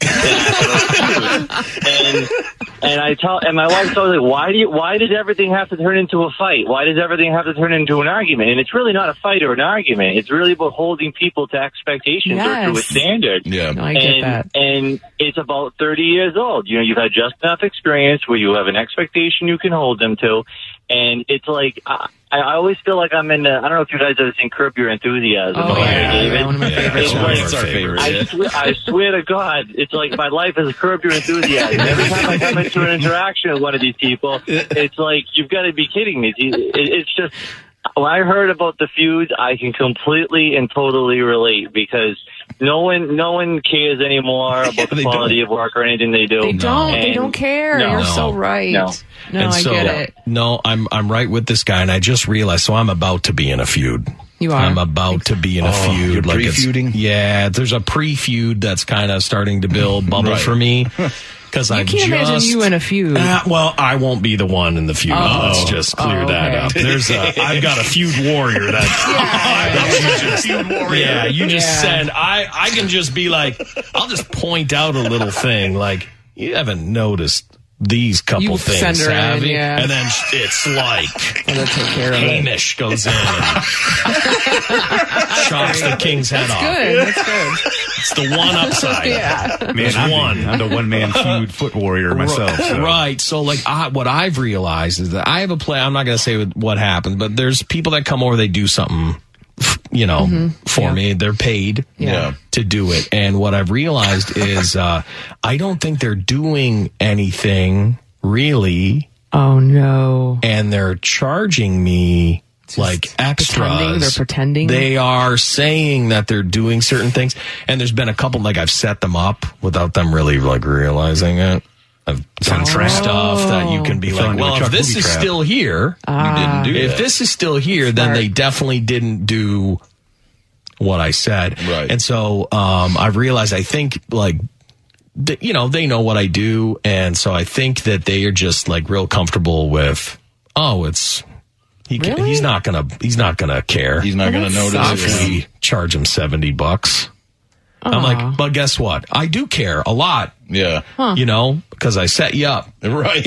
and and I tell and my wife's always like, why do you why does everything have to turn into a fight? Why does everything have to turn into an argument? And it's really not a fight or an argument. It's really about holding people to expectations or to a Yes. standard. Yeah. No, I get and, that. and it's about thirty years old. You know, you've had just enough experience where you have an expectation you can hold them to. And it's like, I, I always feel like I'm in the, I don't know if you guys have seen Curb Your Enthusiasm. Oh, by yeah. David. One of my Yeah, favorites. it's one of It's our our favorites. favorite. I, swear, I swear to God, it's like my life is Curb Your Enthusiasm. Every time I come into an interaction with one of these people, it's like, you've got to be kidding me. It- It's just, when I heard about the feuds, I can completely and totally relate because no one, no one cares anymore about the they quality of work or anything they do. They don't. They And- don't care. No. You're No. so right. No. No, and I so, get it. No, I'm I'm right with this guy, and I just realized. So I'm about to be in a feud. You are. I'm about to be in a Oh, feud. you're like it's- pre-feuding? Yeah, there's a pre-feud that's kind of starting to build bubble Right. for me. Because I I can't just, imagine you in a feud. Uh, well, I won't be the one in the feud. Oh. Let's just clear Oh, that okay. up. There's a, I've got a feud warrior. That's yeah. You just Yeah. said I. I can just be like, I'll just point out a little thing. Like you haven't noticed these couple You things, send her in, savvy, yeah. and then it's like And they'll take care of it. Hamish goes in and chops the king's head off. Good. That's good. It's the one upside. Yeah. Man, There's I'm, one. The, I'm the one man feud foot warrior myself. So. Right. So, like, I, what I've realized is that I have a play. I'm not going to say what happens, but there's people that come over, they do something, you know, Mm-hmm. for Yeah. me. They're paid Yeah. to do it. And what I've realized is uh, I don't think they're doing anything really, Oh, no. and they're charging me like extras. pretending, they're pretending. They are saying that they're doing certain things. And there's been a couple, like, I've set them up without them really, like, realizing it. I've done trap. stuff that you can be Fell like, into a well, if Chuck this booby is trap. still here, You didn't do if that. this is still here, then Smart. they definitely didn't do what I said. Right. And so um, I realized, I think, like, th- you know, they know what I do. And so I think that they are just, like, real comfortable with, oh, it's, he, ca- Really? he's not going to, he's not going to care. He's not going to that notice if it. we charge him seventy bucks. I'm like, but guess what? I do care a lot, Yeah. you know, because I set you up. Right.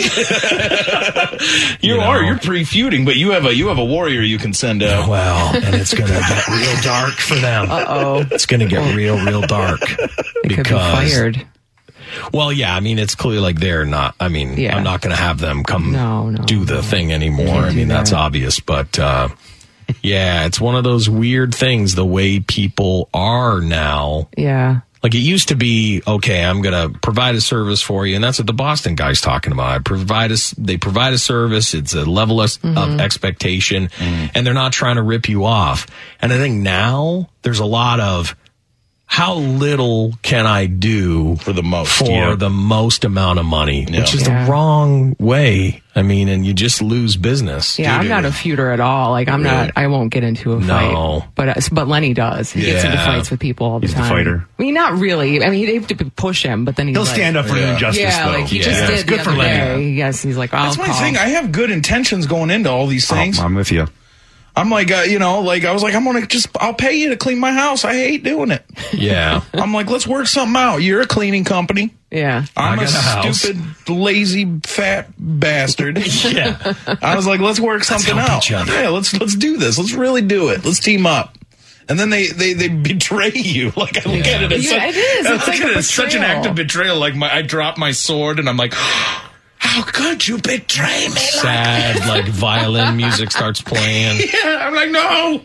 you, You are. know. You're pre-feuding, but you have a you have a warrior you can send out. Well, and it's going to get real dark for them. Uh-oh. It's going to get real, real dark. They could be fired. Well, yeah, I mean, it's clearly like they're not, I mean, Yeah. I'm not going to have them come No, no, do the no. thing anymore. Can't I do mean, that's that. obvious, but, uh, yeah, it's one of those weird things, the way people are now. Yeah. Like, it used to be, okay, I'm going to provide a service for you. And that's what the Boston guy's talking about. I provide a, s- they provide a service. It's a level of, Mm-hmm. of expectation, and they're not trying to rip you off. And I think now there's a lot of, how little can I do For the most, for yeah. the most amount of money, Yeah. which is Yeah. the wrong way. I mean, and you just lose business. Yeah, I'm Doo-doo. not a feuder at all. Like, I'm Really? not, I won't get into a No. fight. But, uh, but Lenny does. He gets into Yeah. fights with people all the He's the time. fighter. I mean, not really. I mean, they have to push him, but then he's He'll like, stand up for Yeah. injustice, Yeah, though. like he Yeah. just Yeah, did it's good the for other Lenny. day. Yes, he's like, I'll That's my call. thing. I have good intentions going into all these things. Oh, I'm with you. I'm like, uh, you know, like I was like, I'm gonna just, I'll pay you to clean my house. I hate doing it. Yeah. I'm like, let's work something out. You're a cleaning company. Yeah. I'm I a got a house. stupid, lazy, fat bastard. Yeah. I was like, let's work something help out. each other. Yeah, let's let's do this. Let's really do it. Let's team up. And then they, they, they betray you. Like I look Yeah. at it as Yeah, such, it is. I It's look like at a it as such an betrayal. act of betrayal. Like my, I drop my sword and I'm like, how could you betray me? Like Sad, like, violin music starts playing. yeah, I'm like, no,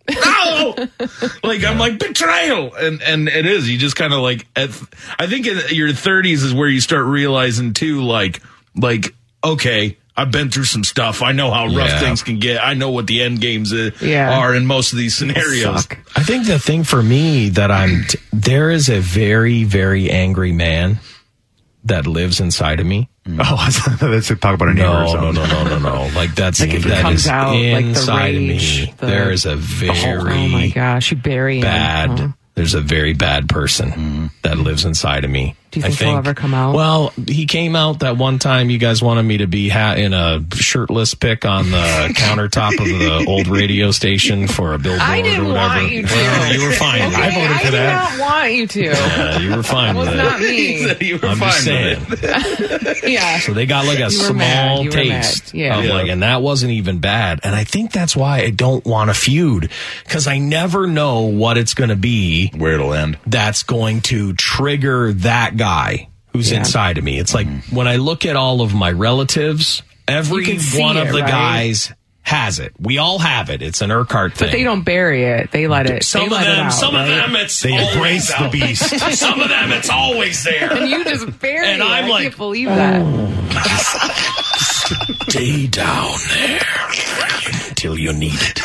no. Like I'm like betrayal, and and it is. You just kind of like. At, I think in your thirties is where you start realizing too, like like okay, I've been through some stuff. I know how rough Yeah. things can get. I know what the end games uh, Yeah. are in most of these scenarios. Suck. I think the thing for me that I'm, t- there is a very, very angry man that lives inside of me. Oh, let's talk about a neighbor or No, no, something. no, no, no, no. Like that's Like if it that comes is out, like the inside rage, of me. the- there is a Oh, very oh my gosh, you bury him. bad. huh? There's a very bad person that lives inside of me. Do you I think he'll ever come out? Well, he came out that one time. You guys wanted me to be ha- in a shirtless pic on the countertop of the old radio station for a billboard I didn't or whatever. want you to. Well, you were fine. Okay, I voted for I that. did not want you to. Yeah, you were fine That was with not it. me. you were I'm fine just saying. with it. Yeah. So they got like a You were small mad. You were taste mad. Yeah. of Yeah. like, and that wasn't even bad. And I think that's why I don't want to feud, because I never know what it's going to be Where it'll end. that's going to trigger that guy who's Yeah. inside of me. It's like when I look at all of my relatives, every You can see one of it, the right? guys has it. We all have it. It's an Urquhart thing. But they don't bury it. They let it. Some they of let them, it out, some right? of them, it's They always embrace the out. beast. Some of them, it's always there. And you just bury And it. I'm I like, can't believe that. Stay down there until you need it.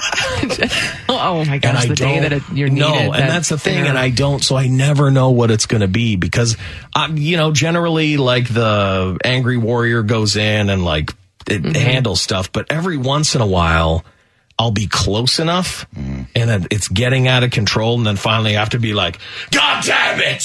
Oh my And gosh, I the day don't that it, you're know, needed. and that- that's the thing. yeah. And I don't, so I never know what it's going to be because, um, you know, generally like the angry warrior goes in and like it Mm-hmm. handles stuff, but every once in a while I'll be close enough and then it's getting out of control, and then finally I have to be like, God damn it!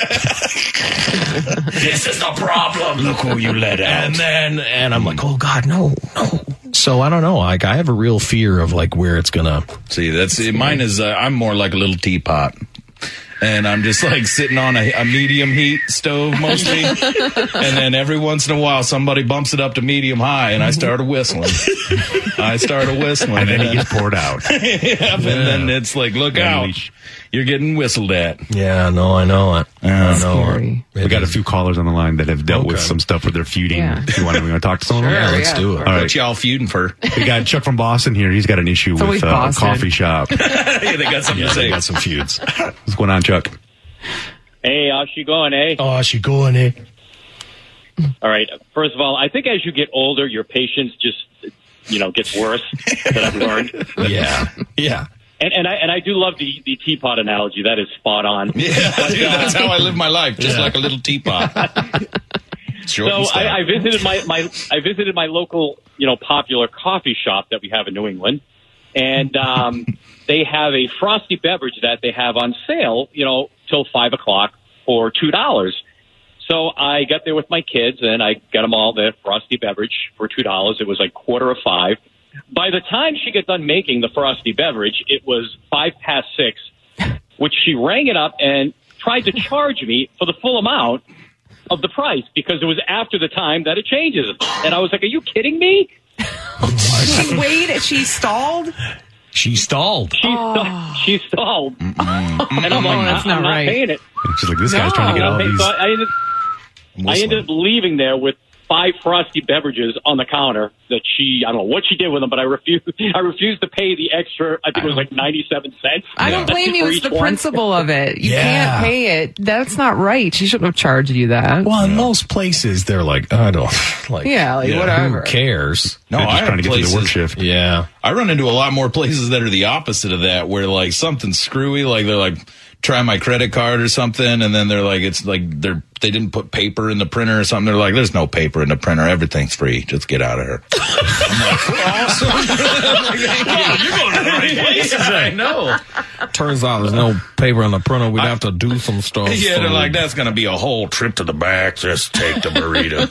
This is the problem. Look who you let out. And then, and I'm like, oh God, no, no. So I don't know. Like I have a real fear of like where it's gonna. See, that's mine is. Uh, I'm more like a little teapot. and I'm just like sitting on a, a medium heat stove mostly. And then every once in a while, somebody bumps it up to medium high, and I started whistling. I started whistling. And then it gets poured out. yeah, and then it's like, look out. Unleash. You're getting whistled at. Yeah, no, I know it. Yeah. I know Scary. it. We got a few callers on the line that have dealt with Okay. some stuff with their feuding. Yeah. You want to, you want to talk to someone? Yeah, let's yeah, do of it. course. All What right. y'all feuding for? We got Chuck from Boston here. He's got an issue It's always with uh, a Boston. coffee shop. yeah, they got something Yeah, to they say. got some feuds. What's going on, Chuck? Hey, how's she going, eh? Oh, she going eh? All right. First of all, I think as you get older, your patience just, you know, gets worse. That I've learned. Yeah, yeah. And, and I and I do love the, the teapot analogy. That is spot on. Yeah, dude, that's how I live my life, just Yeah. like a little teapot. Short So and stout. I, I visited my, my I visited my local, you know, popular coffee shop that we have in New England, and um, they have a frosty beverage that they have on sale, you know, till five o'clock for two dollars. So I got there with my kids, and I got them all the frosty beverage for two dollars. It was like quarter of five. By the time she got done making the frosty beverage, it was five past six, which she rang it up and tried to charge me for the full amount of the price because it was after the time that it changes. And I was like, are you kidding me? She waited. She stalled. She stalled. She, st- she stalled. And I'm like, that's I'm not not right. paying it. She's like, this guy's No. trying to get all Okay, these. so I ended, I ended up leaving there with five frosty beverages on the counter that she, I don't know what she did with them, but I refused, I refused to pay the extra, I think it was like ninety-seven cents. I don't blame you. For It's each the one. principle of it. You Yeah. can't pay it. That's not right. She shouldn't have charged you that. Well, in most places, they're like, I don't, like, Yeah, like, who whatever. cares? No, They're just I trying have to get to the work places- shift. Yeah. I run into a lot more places that are the opposite of that, where like something's screwy, like they're like, try my credit card or something, and then they're like, it's like they're they didn't put paper in the printer or something. They're like, there's no paper in the printer, everything's free, just get out of here. I'm like, awesome. oh, you're going to the right places. I know. Turns out there's no paper on the printer. We'd have to do some stuff. Yeah, they're like, that's going to be a whole trip to the back. Just take the burrito.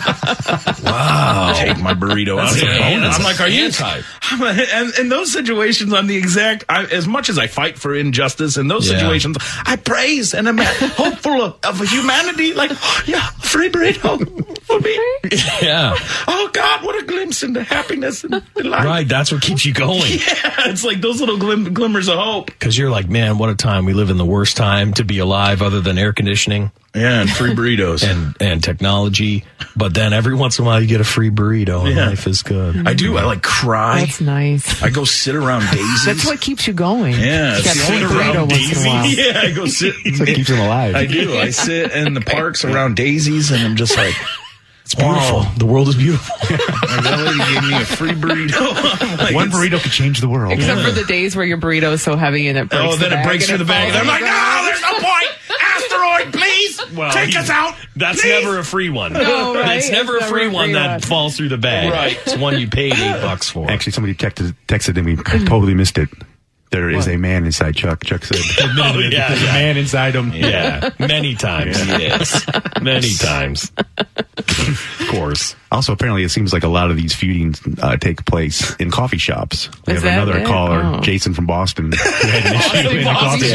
wow. Take my burrito. That's out. a bonus. I'm like, are you? Anti. And in those situations, I'm the exact, I, as much as I fight for injustice, in those Yeah. situations, I praise and I'm hopeful of, of humanity. Like, oh, yeah, free burrito for me. Yeah. Oh, God, what a glimpse into happiness and life. Right. That's what keeps you going. Yeah, it's like those little glim- glimmers of hope. Because you're like, man, what a time. We live in the worst time to be alive other than air conditioning Yeah, and free burritos. and, and technology. But then every once in a while you get a free burrito and Yeah. life is good. I do. I like cry. That's nice. I go sit around daisies. That's what keeps you going. Yeah, You gotta sit eat a around burrito once in a while. Yeah, I go sit. That's what keeps him alive. I do. I sit in the parks around daisies, and I'm just like, It's beautiful. Wow. The world is beautiful. and that lady gave me a free burrito. I'm like, One it's- burrito could change the world. Except for the days where your burrito is so heavy and it breaks Oh, the then it bag breaks and through the bag. falls And I'm on like, the no, ground. there's no point. Asteroid, please take us out. That's please. never a free one. No, right? That's never It's a free never a one free that one. falls through the bag. Right. It's one you paid eight bucks for. Actually, somebody texted, texted me. I totally missed it. There is a man inside Chuck. Chuck said, Oh, yeah, there's yeah. a man inside him. Yeah, many times. Yes, many times. Of course. Also, apparently, it seems like a lot of these feudings uh, take place in coffee shops. We Is have that another it? caller, Oh. Jason from Boston, who had an issue in a coffee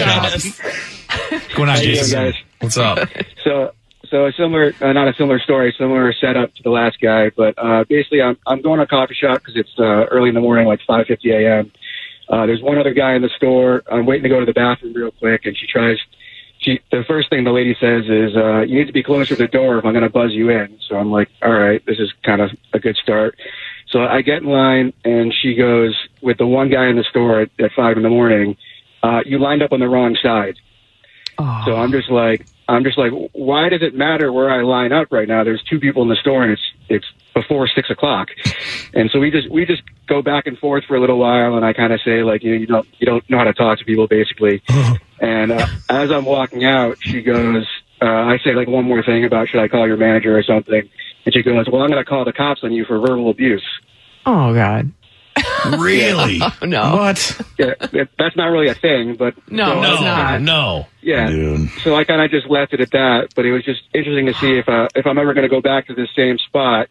shop. Going on, How you doing, Jason? guys? What's up? So, so a similar, uh, not a similar story, similar setup to the last guy, but uh, basically, I'm I'm going to a coffee shop because it's uh, early in the morning, like five fifty a.m. Uh, there's one other guy in the store. I'm waiting to go to the bathroom real quick, and she tries. She the first thing the lady says is, uh, "You need to be closer to the door if I'm going to buzz you in." So I'm like, "All right, this is kind of a good start." So I get in line, and she goes with the one guy in the store at, at five in the morning. Uh, you lined up on the wrong side. Oh. So I'm just like, I'm just like, why does it matter where I line up right now? There's two people in the store, and it's it's before six o'clock, and so we just we just go back and forth for a little while, and I kind of say like, you know, you don't you don't know how to talk to people, basically. And uh, as I'm walking out, she goes, uh, I say like one more thing about should I call your manager or something, and she goes, well, I'm going to call the cops on you for verbal abuse. Oh, God. Really? Oh, no. What? Yeah, it, that's not really a thing, but No, so, it's No, not. no. yeah. Dude. So I kind of just left it at that, but it was just interesting to see if uh, if I'm ever going to go back to this same spot,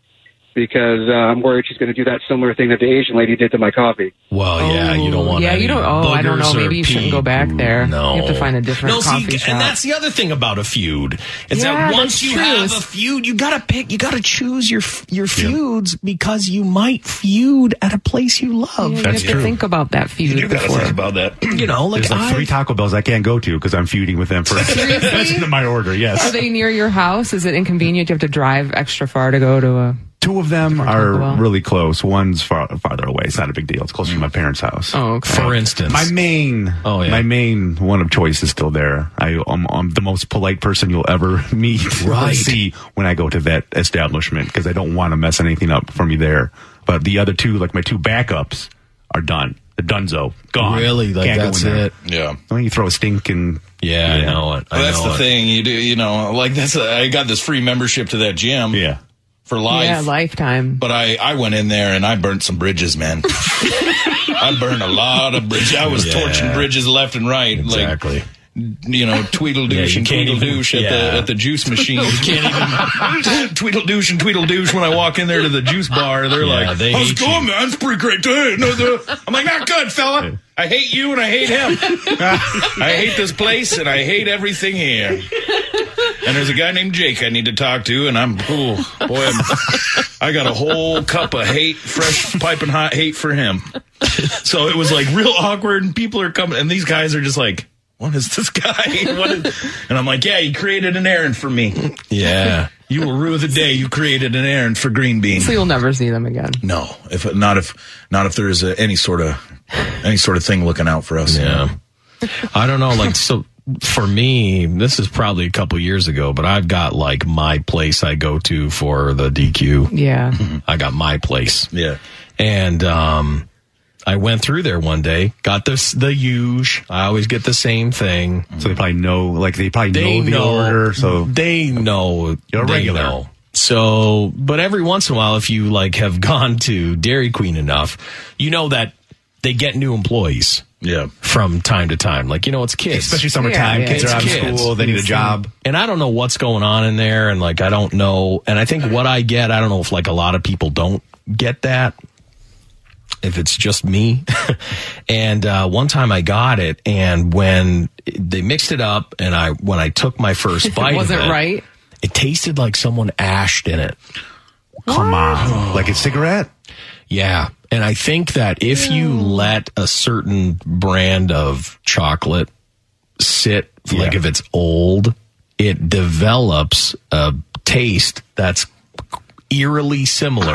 because uh, I'm worried she's going to do that similar thing that the Asian lady did to my coffee. Well, yeah, you don't want Yeah, any you don't. Oh, I don't know. boogers or Maybe you shouldn't go pee. back there. No, You have to find a different no, coffee see, shop. And that's the other thing about a feud. Is Yeah, that once that's you true. have a feud, you gotta pick, you gotta choose your your feuds because you might feud at a place you love. Yeah, you That's have to true. think about that feud You got to before. think about that. You know, like, There's like I, three Taco Bells I can't go to because I'm feuding with them for that's in my order. Yes, Are they near your house? Is it inconvenient? Do you have to drive extra far to go to a... two of them Taco are Bell? really close. One's far, farther away. It's not a big deal. It's closer to my parents' house. Oh, okay. for instance, My main, Oh, yeah. my main one of choice is still there. I, I'm, I'm the most polite person you'll ever meet or Right. see when I go to that establishment because I don't want to mess anything up for me there. But the other two, like my two backups, are done. The Dunzo gone. really, like Can't go that's in there. it. Yeah. Well, you throw a stink and Yeah, I know it. I Well, that's know the it. thing. You do, you know, like that's. A, I got this free membership to that gym. yeah. For life. Yeah, lifetime. But I, I went in there and I burnt some bridges, man. I burned a lot of bridges. I was Yeah. torching bridges left and right. Exactly. Like, you know, Tweedledoosh Yeah, you and can't even- Tweedledoosh at yeah. the at the juice machine. You can't even Tweedledoosh and Tweedledoosh when I walk in there to the juice bar. They're Yeah, like, they "How's hate it going, you. man? It's pretty great day." No, the, I'm like, "Not good, fella. I hate you and I hate him. I hate this place and I hate everything here." And there's a guy named Jake I need to talk to, and I'm, oh, boy, I'm, I got a whole cup of hate, fresh piping hot hate for him. So it was like real awkward, and people are coming, and these guys are just like, what is this guy? What is, and I'm like, yeah, you created an errand for me. Yeah. You will rue the day you created an errand for Green Bean. So you'll never see them again. No, if not if not if there's a, any sort of any sort of thing looking out for us. Yeah. I don't know. Like, so for me, this is probably a couple years ago, but I've got like my place I go to for the D Q. Yeah. I got my place. Yeah. And, um, I went through there one day, got this, the huge. I always get the same thing. So they probably know, like they probably They know the know, order. So they know, You're a they regular. know. So, but every once in a while, if you like have gone to Dairy Queen enough, you know that they get new employees. Yeah. From time to time. Like, you know, it's kids. especially summertime, Yeah, yeah, kids are out of kids. school, they need a job. And I don't know what's going on in there. And like, I don't know. And I think what I get, I don't know if like a lot of people don't get that. If it's just me. And uh, one time I got it, and when they mixed it up, and I when I took my first bite, Wasn't of it, right? It tasted like someone ashed in it. Come on, like a cigarette. Yeah. And I think that if you let a certain brand of chocolate sit, like Yeah. if it's old, it develops a taste that's eerily similar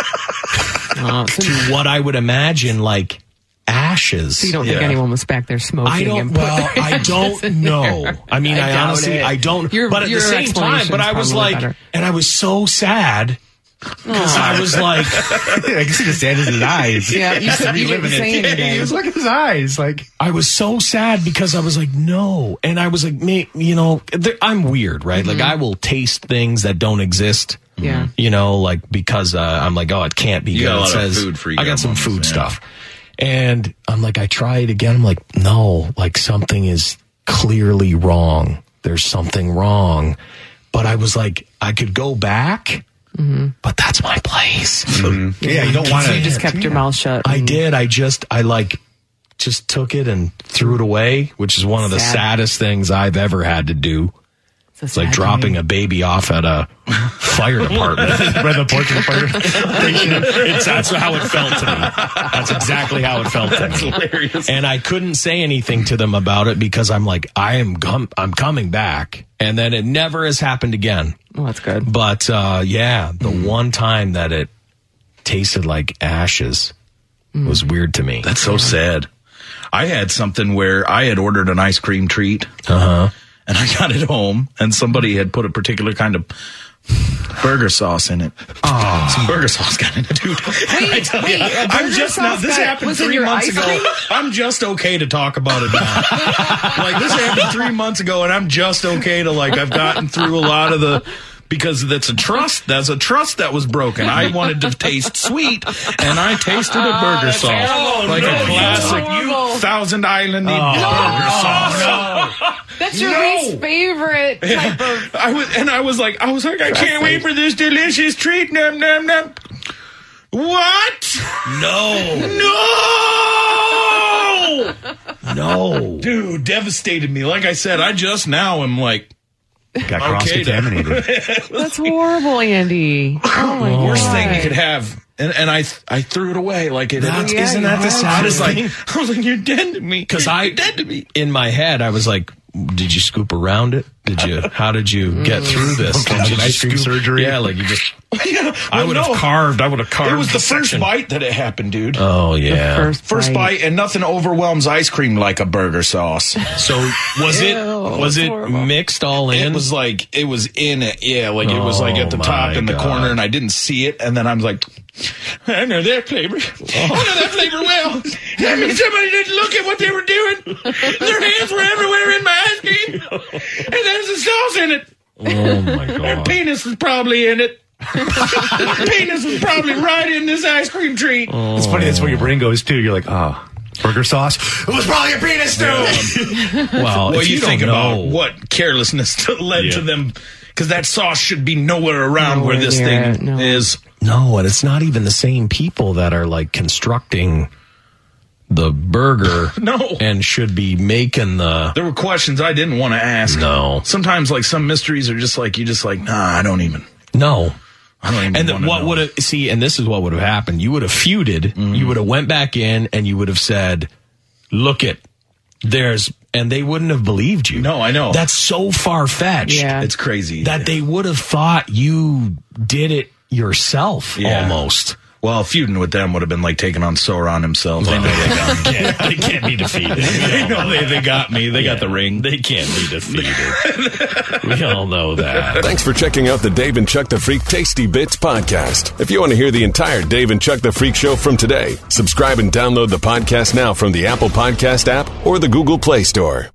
Uh, so, to what I would imagine like ashes. so you don't think Yeah. anyone was back there smoking? I don't. and put Well, their I ashes don't in know. there? I mean, I, doubt honestly, it. I don't. Your- but at the your same time, but I was explanation's like, probably better. and I was so sad because I was like, I can see the sadness in his eyes. Yeah, you, said, you didn't say anything. Look at his eyes, like I was so sad because I was like, no, and I was like, me, you know, there- I'm weird, right? Like I will taste things that don't exist. Yeah. You know, like because uh, I'm like, oh, it can't be You good. got a It lot of says food freak I got out some moments, food yeah. stuff, and I'm like, I try it again. I'm like, no, like something is clearly wrong. There's something wrong, but I was like, I could go back, but that's my place. yeah, you don't want So to. you just kept your mouth shut. I and- did. I just, I like, just took it and threw it away, which is one of the Sad. saddest things I've ever had to do. It's like dropping a baby off at a fire department. By the porch of the fire station. It's, that's how it felt to me. That's exactly how it felt to me. hilarious. And I couldn't say anything to them about it because I'm like, I am, com- I'm coming back. And then it never has happened again. Oh, that's good. But uh, yeah, the one time that it tasted like ashes was weird to me. That's so sad. I had something where I had ordered an ice cream treat. Uh huh. And I got it home, and somebody had put a particular kind of burger sauce in it. Oh, some burger sauce got in it, dude. And I tell wait, you, a I'm burger just now. sauce This got- happened was in three your months ice ago. cream? I'm just okay to talk about it now. Like this happened three months ago, and I'm just okay to like. I've gotten through a lot of the because that's a trust. That's a trust that was broken. I wanted to taste sweet, and I tasted a burger sauce. terrible. Like No, a classic that's horrible. Thousand Island Oh. burger sauce. no. That's your No. least favorite type of. I was, and I was like, I was like, I can't wait for this delicious treat. Num, num, num. What? No. No! No. Dude, devastated me. Like I said, I just now am like, Got okay, cross-contaminated. That's horrible, Andy. Oh my worst God. thing you could have. And, and I I threw it away. Like, it, That's- it, isn't you that the had saddest to. thing? I was like, you're dead to me. Because You're I, dead to me. in my head, I was like, did you scoop around it? Did you, how did you get through this? Did you An ice cream scoop- surgery? Yeah, like you just, Yeah, I well, would have no. carved, I would have carved. It was the first section. bite that it happened, dude. Oh, yeah. First, First bite, and nothing overwhelms ice cream like a burger sauce. So was it, Ew, was that's it horrible. mixed all in? It was like, it was in it. Yeah, like it was like at the Oh, top my in the God. corner, and I didn't see it. And then I was like, I know that flavor. I know that flavor well. That means somebody didn't look at what they were doing. Their hands were everywhere in my ice cream. And there's a sauce in it. Oh, my Their God. penis was probably in it. Their penis was probably right in this ice cream treat. It's funny. That's where your brain goes too. You're like, oh, burger sauce. It was probably a penis too. Well, Well, if you, you think don't about know- what carelessness led Yeah. to them, because that sauce should be nowhere around Nowhere where this near thing it, no. is. No, and it's not even the same people that are like constructing the burger. No. And should be making the. There were questions I didn't want to ask. No. Sometimes, like, some mysteries are just like, you just like, nah, I don't even. No. I don't even And then wanna what know. would have, see, and this is what would have happened. You would have feuded. Mm-hmm. You would have went back in and you would have said, look it, there's, and they wouldn't have believed you. No, I know. That's so far fetched. Yeah. It's crazy. That they would have thought you did it yourself Yeah. almost. Well, feuding with them would have been like taking on Sauron himself. They know they got me. Yeah, they can't be defeated. They know they, they got me. They got the ring. They can't be defeated. We all know that. Thanks for checking out the Dave and Chuck the Freak Tasty Bits podcast. If you want to hear the entire Dave and Chuck the Freak show from today, subscribe and download the podcast now from the Apple Podcast app or the Google Play Store.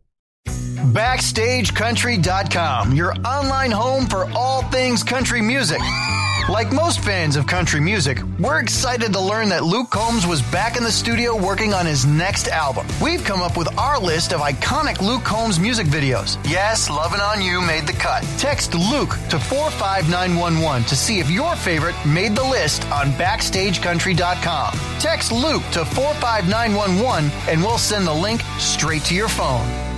Backstage Country dot com, your online home for all things country music. Like most fans of country music, we're excited to learn that Luke Combs was back in the studio working on his next album. We've come up with our list of iconic Luke Combs music videos. Yes, Lovin' On You made the cut. Text Luke to four five nine one one to see if your favorite made the list on Backstage Country dot com. Text Luke to four five nine one one and we'll send the link straight to your phone.